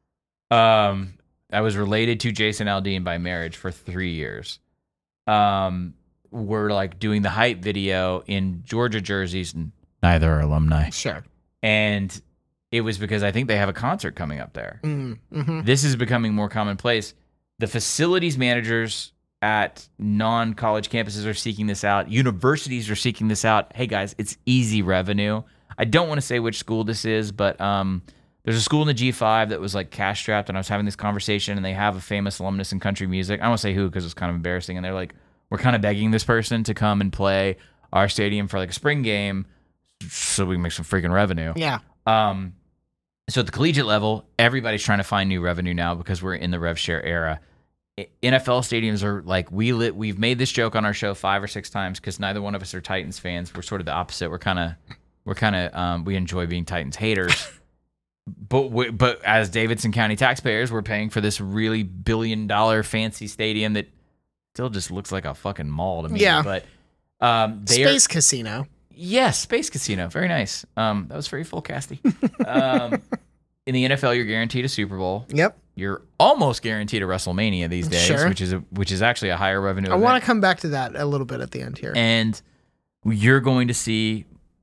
Um, I was related to Jason Aldean by marriage for three years. Um, we're like doing the hype video in Georgia jerseys. Neither are alumni. Sure. And it was because I think they have a concert coming up there. Mm, mm-hmm. This is becoming more commonplace. The facilities managers at non-college campuses are seeking this out. Universities are seeking this out. Hey, guys, it's easy revenue. I don't want to say which school this is, but um, there's a school in the G five that was like cash-strapped, and I was having this conversation, and they have a famous alumnus in country music. I won't say who because it's kind of embarrassing. And they're like, we're kind of begging this person to come and play our stadium for like a spring game so we can make some freaking revenue. Yeah. Um, so at the collegiate level, everybody's trying to find new revenue now because we're in the rev share era. N F L stadiums are like we lit. We've made this joke on our show five or six times because neither one of us are Titans fans. We're sort of the opposite. We're kind of we're kind of um, we enjoy being Titans haters. But we, but as Davidson County taxpayers, we're paying for this really billion dollar fancy stadium that still just looks like a fucking mall to me. Yeah. But um, they Space are, Casino. Yes, Space Casino. Very nice. Um, that was very full, Casty. Um, in the N F L, you're guaranteed a Super Bowl. Yep. You're almost guaranteed a WrestleMania these days, Sure. which is a, which is actually a higher revenue. I want to come back to that a little bit at the end here. And you're going to see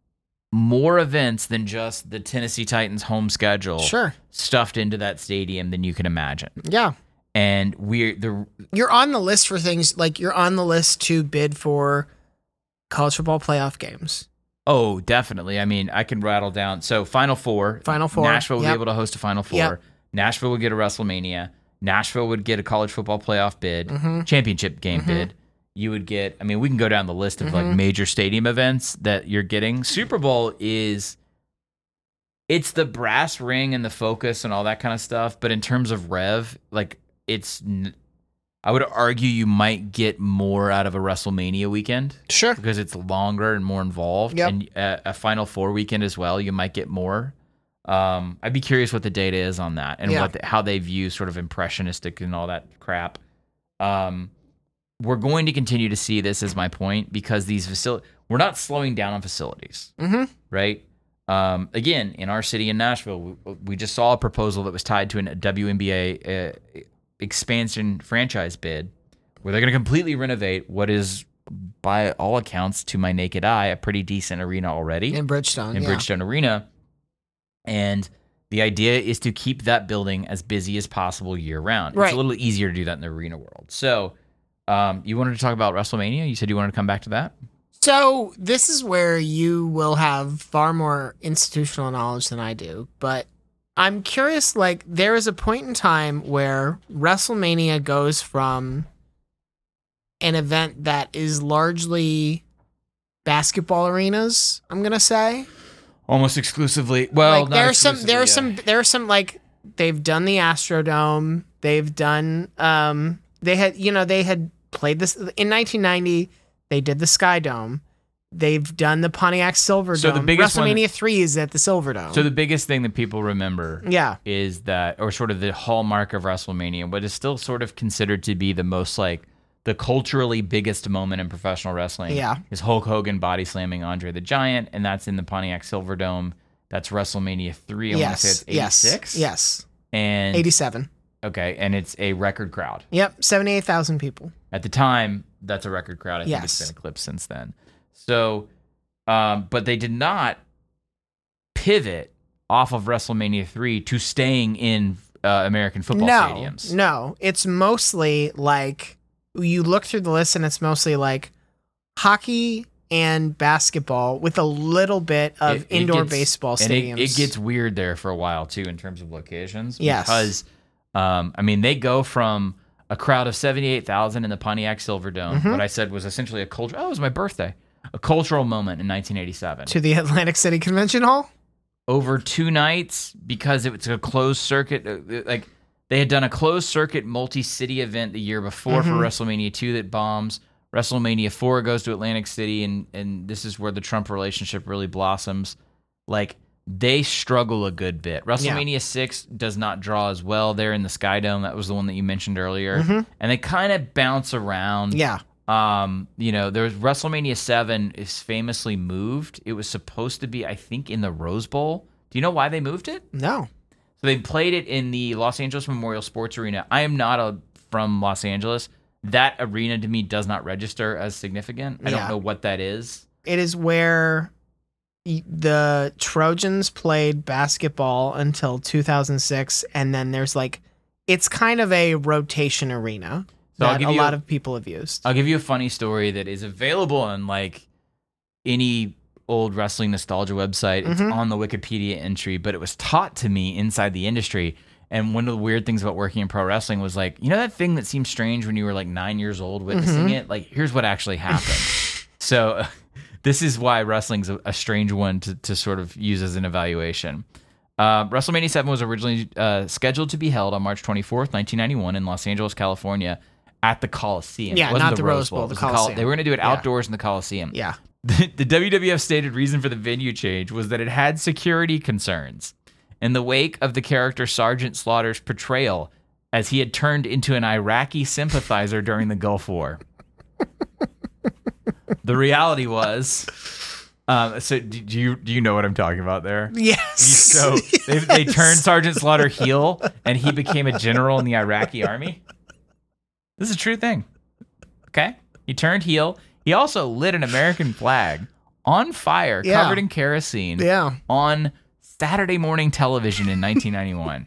more events than just the Tennessee Titans home schedule Sure. stuffed into that stadium than you can imagine. Yeah. And we're the You're on the list for things like you're on the list to bid for college football playoff games. oh, definitely. I mean, I can rattle down. So Final Four. Final Four. Nashville would Yep. be able to host a Final Four. Yep. Nashville would get a WrestleMania. Nashville would get a college football playoff bid, Mm-hmm. championship game bid. You would get, I mean, we can go down the list of like major stadium events that you're getting. Super Bowl is, it's the brass ring and the focus and all that kind of stuff. But in terms of rev, like it's, n- I would argue you might get more out of a WrestleMania weekend Sure. because it's longer and more involved. Yep. And a, a Final Four weekend as well, you might get more. Um, I'd be curious what the data is on that and Yeah. what the, how they view sort of impressionistic and all that crap. Um, we're going to continue to see this, is my point, because these facilities, we're not slowing down on facilities, Mm-hmm. right? Um, again, in our city in Nashville, we, we just saw a proposal that was tied to a W N B A uh, expansion franchise bid where they're going to completely renovate what is, by all accounts, to my naked eye, a pretty decent arena already In Bridgestone. in yeah. Bridgestone Arena. And the idea is to keep that building as busy as possible year round. Right. It's a little easier to do that in the arena world. So um, you wanted to talk about WrestleMania? You said you wanted to come back to that? So this is where you will have far more institutional knowledge than I do, but I'm curious, like, there is a point in time where WrestleMania goes from an event that is largely basketball arenas, I'm going to say. Almost exclusively. Well, like not there are some there are exclusively, some there are some like they've done the Astrodome, they've done um they had you know they had played this in nineteen ninety, they did the Sky Dome. They've done the Pontiac Silverdome. So the biggest one- WrestleMania three is at the Silverdome. So the biggest thing that people remember yeah. is that, or sort of the hallmark of WrestleMania, what is still sort of considered to be the most like the culturally biggest moment in professional wrestling. Yeah. Is Hulk Hogan body slamming Andre the Giant, and that's in the Pontiac Silverdome. That's WrestleMania three. I want to say Yes. it's Yes. eighty-six. Yes. And eighty-seven. okay, and it's a record crowd. Yep. seventy-eight thousand people. At the time, that's a record crowd. I think Yes. it's been eclipsed since then. So, um, but they did not pivot off of WrestleMania three to staying in uh, American football no, stadiums. No, it's mostly like you look through the list and it's mostly like hockey and basketball with a little bit of It- it indoor gets- baseball and it, stadiums. it gets weird there for a while too in terms of locations. Yes. Because, um, I mean, they go from a crowd of seventy-eight thousand in the Pontiac Silverdome, Mm-hmm. what I said was essentially a culture. Oh, it was my birthday. A cultural moment in nineteen eighty-seven. to the Atlantic City Convention Hall. Over two nights because it was a closed circuit. uh, Like they had done a closed circuit multi-city event the year before Mm-hmm. for WrestleMania two that bombs. WrestleMania four goes to Atlantic City, and and this is where the Trump relationship really blossoms. Like they struggle a good bit. WrestleMania six does not draw as well. They're in the Sky Dome. That was the one that you mentioned earlier, and they kind of bounce around. Mm-hmm. Yeah. Um, you know, there's WrestleMania seven is famously moved. It was supposed to be, I think, in the Rose Bowl. Do you know why they moved it? No. So they played it in the Los Angeles Memorial Sports Arena. I am not a, from Los Angeles. That arena to me does not register as significant. I Yeah. don't know what that is. It is where y- the Trojans played basketball until two thousand six, and then there's like, it's kind of a rotation arena So I'll that give a you- lot of people have used. I'll give you a funny story that is available on like any old wrestling nostalgia website. It's Mhm. on the Wikipedia entry, but it was taught to me inside the industry. And one of the weird things about working in pro wrestling was like, you know, that thing that seemed strange when you were like nine years old witnessing it? Like, here's what actually happened. So this is why wrestling's a, a strange one to, to sort of use as an evaluation. Uh, WrestleMania seven was originally uh, scheduled to be held on March twenty-fourth, nineteen ninety-one in Los Angeles, California at the Coliseum. Yeah, it wasn't not the Rose Bowl, It the was Col- Coliseum. They were going to do it Yeah. outdoors in the Coliseum. Yeah. The, the W W F stated reason for the venue change was that it had security concerns in the wake of the character Sergeant Slaughter's portrayal as he had turned into an Iraqi sympathizer during the Gulf War. The reality was... Um, so do do you do you know what I'm talking about there? Yes. So they, they turned Sergeant Slaughter heel, and he became a general in the Iraqi army. This is a true thing. Okay, he turned heel. He also lit an American flag on fire, Yeah. covered in kerosene, Yeah. on Saturday morning television in nineteen ninety-one.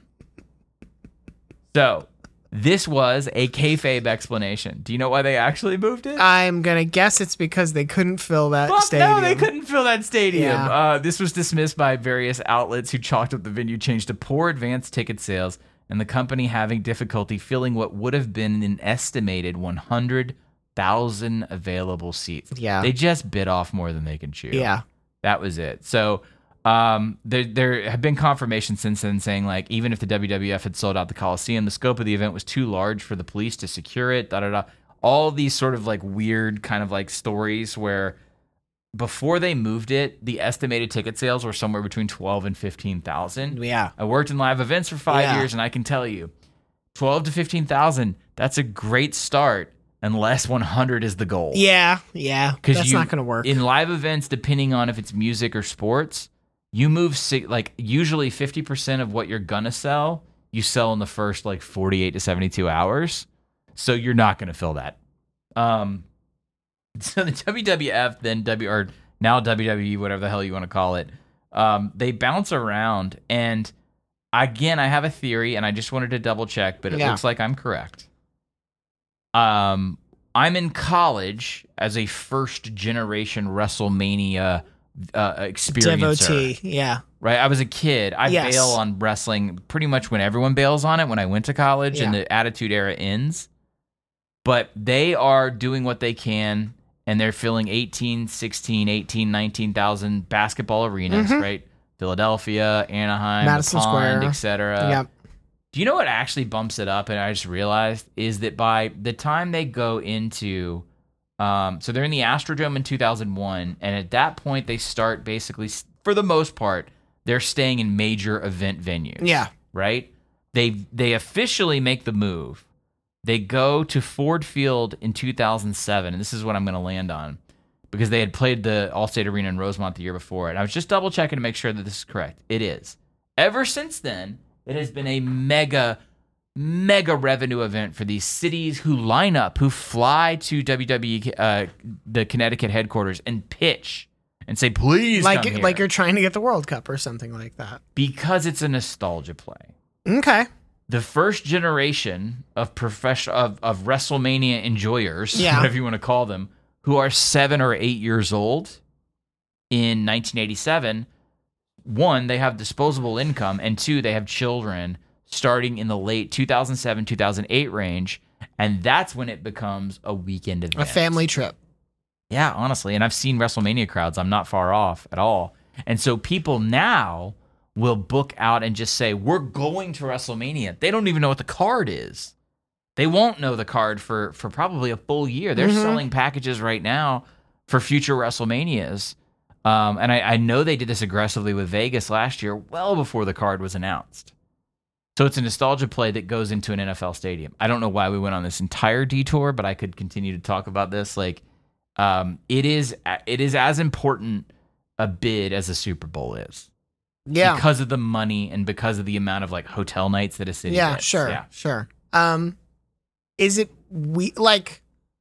So this was a kayfabe explanation. Do you know why they actually moved it? I'm gonna guess it's because they couldn't fill that Fuck stadium. no, they couldn't fill that stadium. Yeah. Uh, this was dismissed by various outlets who chalked up the venue change to poor advance ticket sales and the company having difficulty filling what would have been an estimated one hundred thousand available seats. Yeah. They just bit off more than they could chew. Yeah. That was it. So um, there, there have been confirmations since then saying, like, even if the W W F had sold out the Coliseum, the scope of the event was too large for the police to secure it, da da da. All these sort of like weird kind of like stories where before they moved it, the estimated ticket sales were somewhere between twelve and fifteen thousand. Yeah. I worked in live events for five Yeah. years, and I can tell you, twelve to fifteen thousand, that's a great start unless one hundred is the goal. Yeah. Yeah. That's you, not gonna work. In live events, depending on if it's music or sports, you move si- like usually fifty percent of what you're gonna sell, you sell in the first like forty-eight to seventy-two hours. So you're not gonna fill that. Um, so the W W F, then W or now W W E, whatever the hell you want to call it, um, they bounce around. And again, I have a theory, and I just wanted to double check, but it Yeah. looks like I'm correct. Um, I'm in college as a first generation WrestleMania uh, experiencer. Devotee. Yeah. Right, I was a kid. I Yes. bail on wrestling pretty much when everyone bails on it when I went to college and Yeah. the Attitude Era ends. But they are doing what they can, and they're filling eighteen, sixteen, eighteen, nineteen thousand basketball arenas, right? Philadelphia, Anaheim, Mm-hmm. Madison the Pond, Square. et cetera. Yep. Do you know what actually bumps it up? And I just realized is that by the time they go into, um, so they're in the Astrodome in two thousand one, and at that point they start basically, for the most part, they're staying in major event venues. Yeah. Right? They they officially make the move. They go to Ford Field in two thousand seven, and this is what I'm going to land on, because they had played the Allstate Arena in Rosemont the year before, and I was just double checking to make sure that this is correct. It is. Ever since then, it has been a mega, mega revenue event for these cities who line up, who fly to W W E, uh, the Connecticut headquarters, and pitch and say, please Like come here. like you're trying to get the World Cup or something like that. Because it's a nostalgia play. Okay. The first generation of professional of, of WrestleMania enjoyers, Yeah. whatever you want to call them, who are seven or eight years old in nineteen eighty-seven, one, they have disposable income, and two, they have children starting in the late two thousand seven, two thousand eight range, and that's when it becomes a weekend event. A family trip. Yeah, honestly. And I've seen WrestleMania crowds. I'm not far off at all. And so people now will book out and just say, we're going to WrestleMania. They don't even know what the card is. They won't know the card for, for probably a full year. They're Mm-hmm. selling packages right now for future WrestleManias. Um, and I, I know they did this aggressively with Vegas last year, well before the card was announced. So it's a nostalgia play that goes into an N F L stadium. I don't know why we went on this entire detour, but I could continue to talk about this. Like, um, it is it is as important a bid as a Super Bowl is. Yeah. Because of the money and because of the amount of like hotel nights that a city Yeah, gets. sure. Yeah. Sure. Um is it we like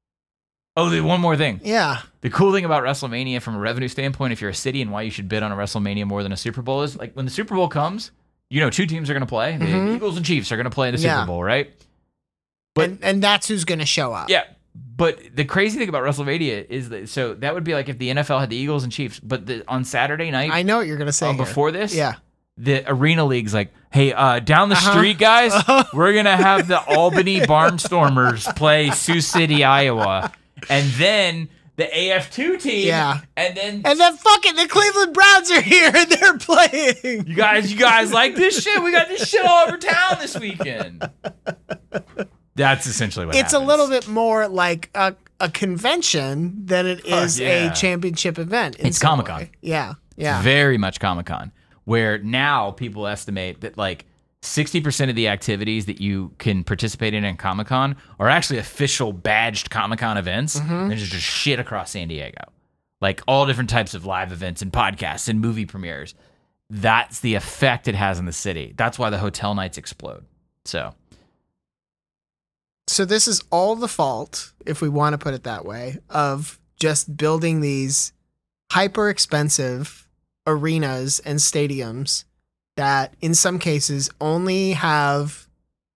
Oh, the, one more thing. yeah. The cool thing about WrestleMania from a revenue standpoint, if you're a city and why you should bid on a WrestleMania more than a Super Bowl is, like when the Super Bowl comes, you know, two teams are going to play. The Eagles and Chiefs are going to play in the Yeah. Super Bowl, right? But and and that's who's gonna show up. yeah, but the crazy thing about WrestleMania is that, so that would be like if the N F L had the Eagles and Chiefs, but the, on Saturday night, I know what you're gonna say. uh, here. before this, Yeah. the Arena League's like, hey, uh, down the Uh-huh. street, guys, we're going to have the Albany Barnstormers play Sioux City, Iowa. And then the A F two team. Yeah. And then And then fucking the Cleveland Browns are here and they're playing. you guys, you guys like this shit? We got this shit all over town this weekend. That's essentially what It's happens. a little bit more like a, a convention than it is yeah. a championship event. in It's some Comic-Con. way. Yeah. Yeah. Very much Comic-Con, where now people estimate that like sixty percent of the activities that you can participate in in Comic-Con are actually official badged Comic-Con events. Mm-hmm. And there's just shit across San Diego. Like all different types of live events and podcasts and movie premieres. That's the effect it has in the city. That's why the hotel nights explode. So... So this is all the fault, if we want to put it that way, of just building these hyper expensive arenas and stadiums that in some cases only have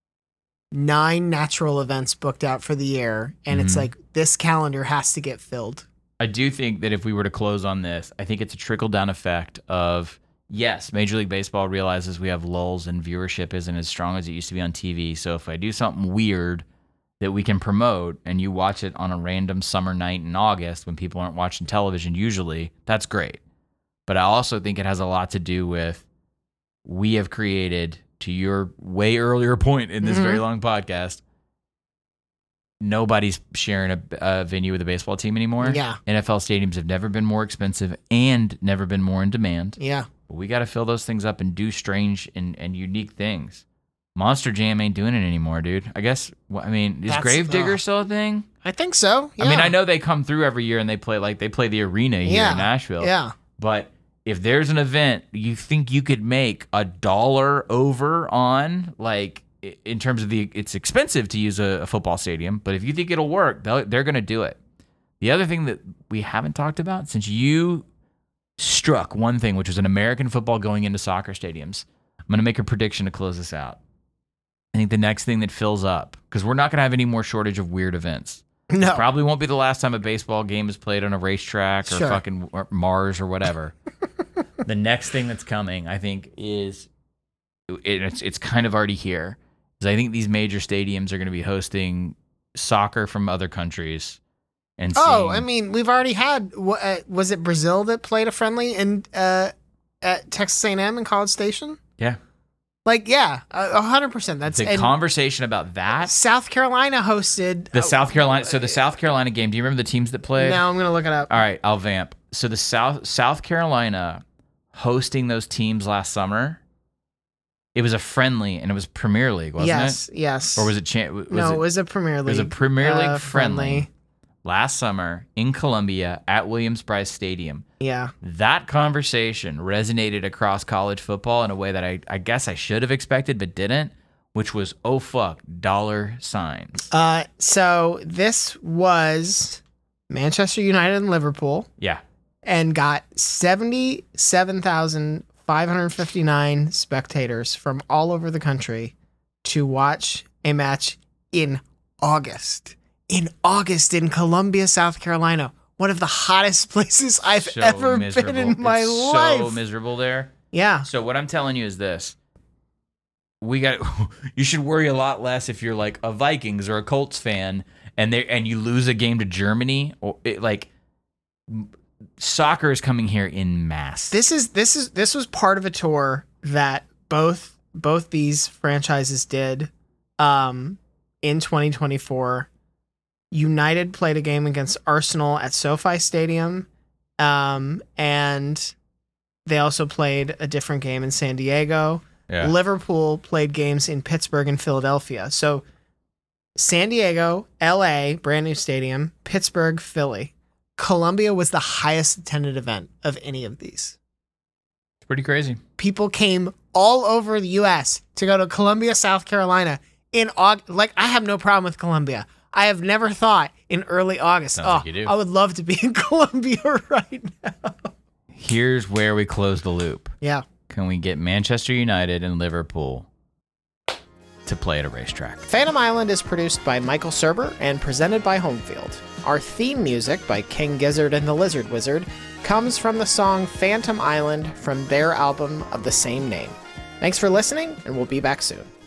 nine natural events booked out for the year. And it's Mhm. like this calendar has to get filled. I do think that if we were to close on this, I think it's a trickle-down effect of, yes, Major League Baseball realizes we have lulls and viewership isn't as strong as it used to be on T V. So if I do something weird that we can promote and you watch it on a random summer night in August when people aren't watching television usually, that's great. But I also think it has a lot to do with we have created, to your way earlier point in this Mhm. very long podcast, nobody's sharing a, a venue with a baseball team anymore. Yeah. N F L stadiums have never been more expensive and never been more in demand. Yeah. But we got to fill those things up and do strange and, and unique things. Monster Jam ain't doing it anymore, dude. I guess, I mean, is That's- Gravedigger uh, still a thing? I think so. Yeah. I mean, I know they come through every year and they play like they play the arena here Yeah. in Nashville. Yeah. But if there's an event you think you could make a dollar over on, like i- in terms of the, it's expensive to use a, a football stadium, but if you think it'll work, they'll- they're going to do it. The other thing that we haven't talked about, since you struck one thing, which was an American football going into soccer stadiums, I'm going to make a prediction to close this out. I think the next thing that fills up, because we're not going to have any more shortage of weird events. No. Probably won't be the last time a baseball game is played on a racetrack or Sure. fucking or Mars or whatever. The next thing that's coming, I think, is it, it's it's kind of already here. Is I think these major stadiums are going to be hosting soccer from other countries. And Oh, seeing- I mean, we've already had. wha- Uh, was it Brazil that played a friendly in uh, at Texas A and M in College Station? yeah, Like, yeah, a hundred percent. That's the and conversation about that. South Carolina hosted The uh, South Carolina, so the South Carolina game. Do you remember the teams that played? Now I'm gonna look it up. All right, I'll vamp. So the South South Carolina hosting those teams last summer. It was a friendly, and it was Premier League, wasn't yes, it? yes. Or was it? Cha- was no, it, it was a Premier League. it was a Premier League uh, friendly, last summer in Columbia at Williams-Brice Stadium. Yeah, That conversation resonated across college football in a way that I, I guess I should have expected but didn't, which was, oh fuck, dollar signs. Uh, so this was Manchester United and Liverpool, Yeah. and got seventy-seven thousand five hundred fifty-nine spectators from all over the country to watch a match in August. In August in Columbia, South Carolina, one of the hottest places I've So ever miserable. been in my It's life. so miserable there. Yeah. So what I'm telling you is this. We got you should worry a lot less if you're like a Vikings or a Colts fan and they and you lose a game to Germany or it, like soccer is coming here in mass. This is this is this was part of a tour that both both these franchises did um in twenty twenty-four. United played a game against Arsenal at SoFi Stadium, um, and they also played a different game in San Diego. Yeah. Liverpool played games in Pittsburgh and Philadelphia. So San Diego, L A, brand new stadium, Pittsburgh, Philly. Columbia was the highest attended event of any of these. It's pretty crazy. People came all over the U S to go to Columbia, South Carolina in August. Like, I have no problem with Columbia. I have never thought in early August, Sounds oh, like you do. I would love to be in Columbia right now. Here's where we close the loop. Yeah. Can we get Manchester United and Liverpool to play at a racetrack? Phantom Island is produced by Michael Serber and presented by Homefield. Our theme music by King Gizzard and the Lizard Wizard comes from the song Phantom Island from their album of the same name. Thanks for listening, and we'll be back soon.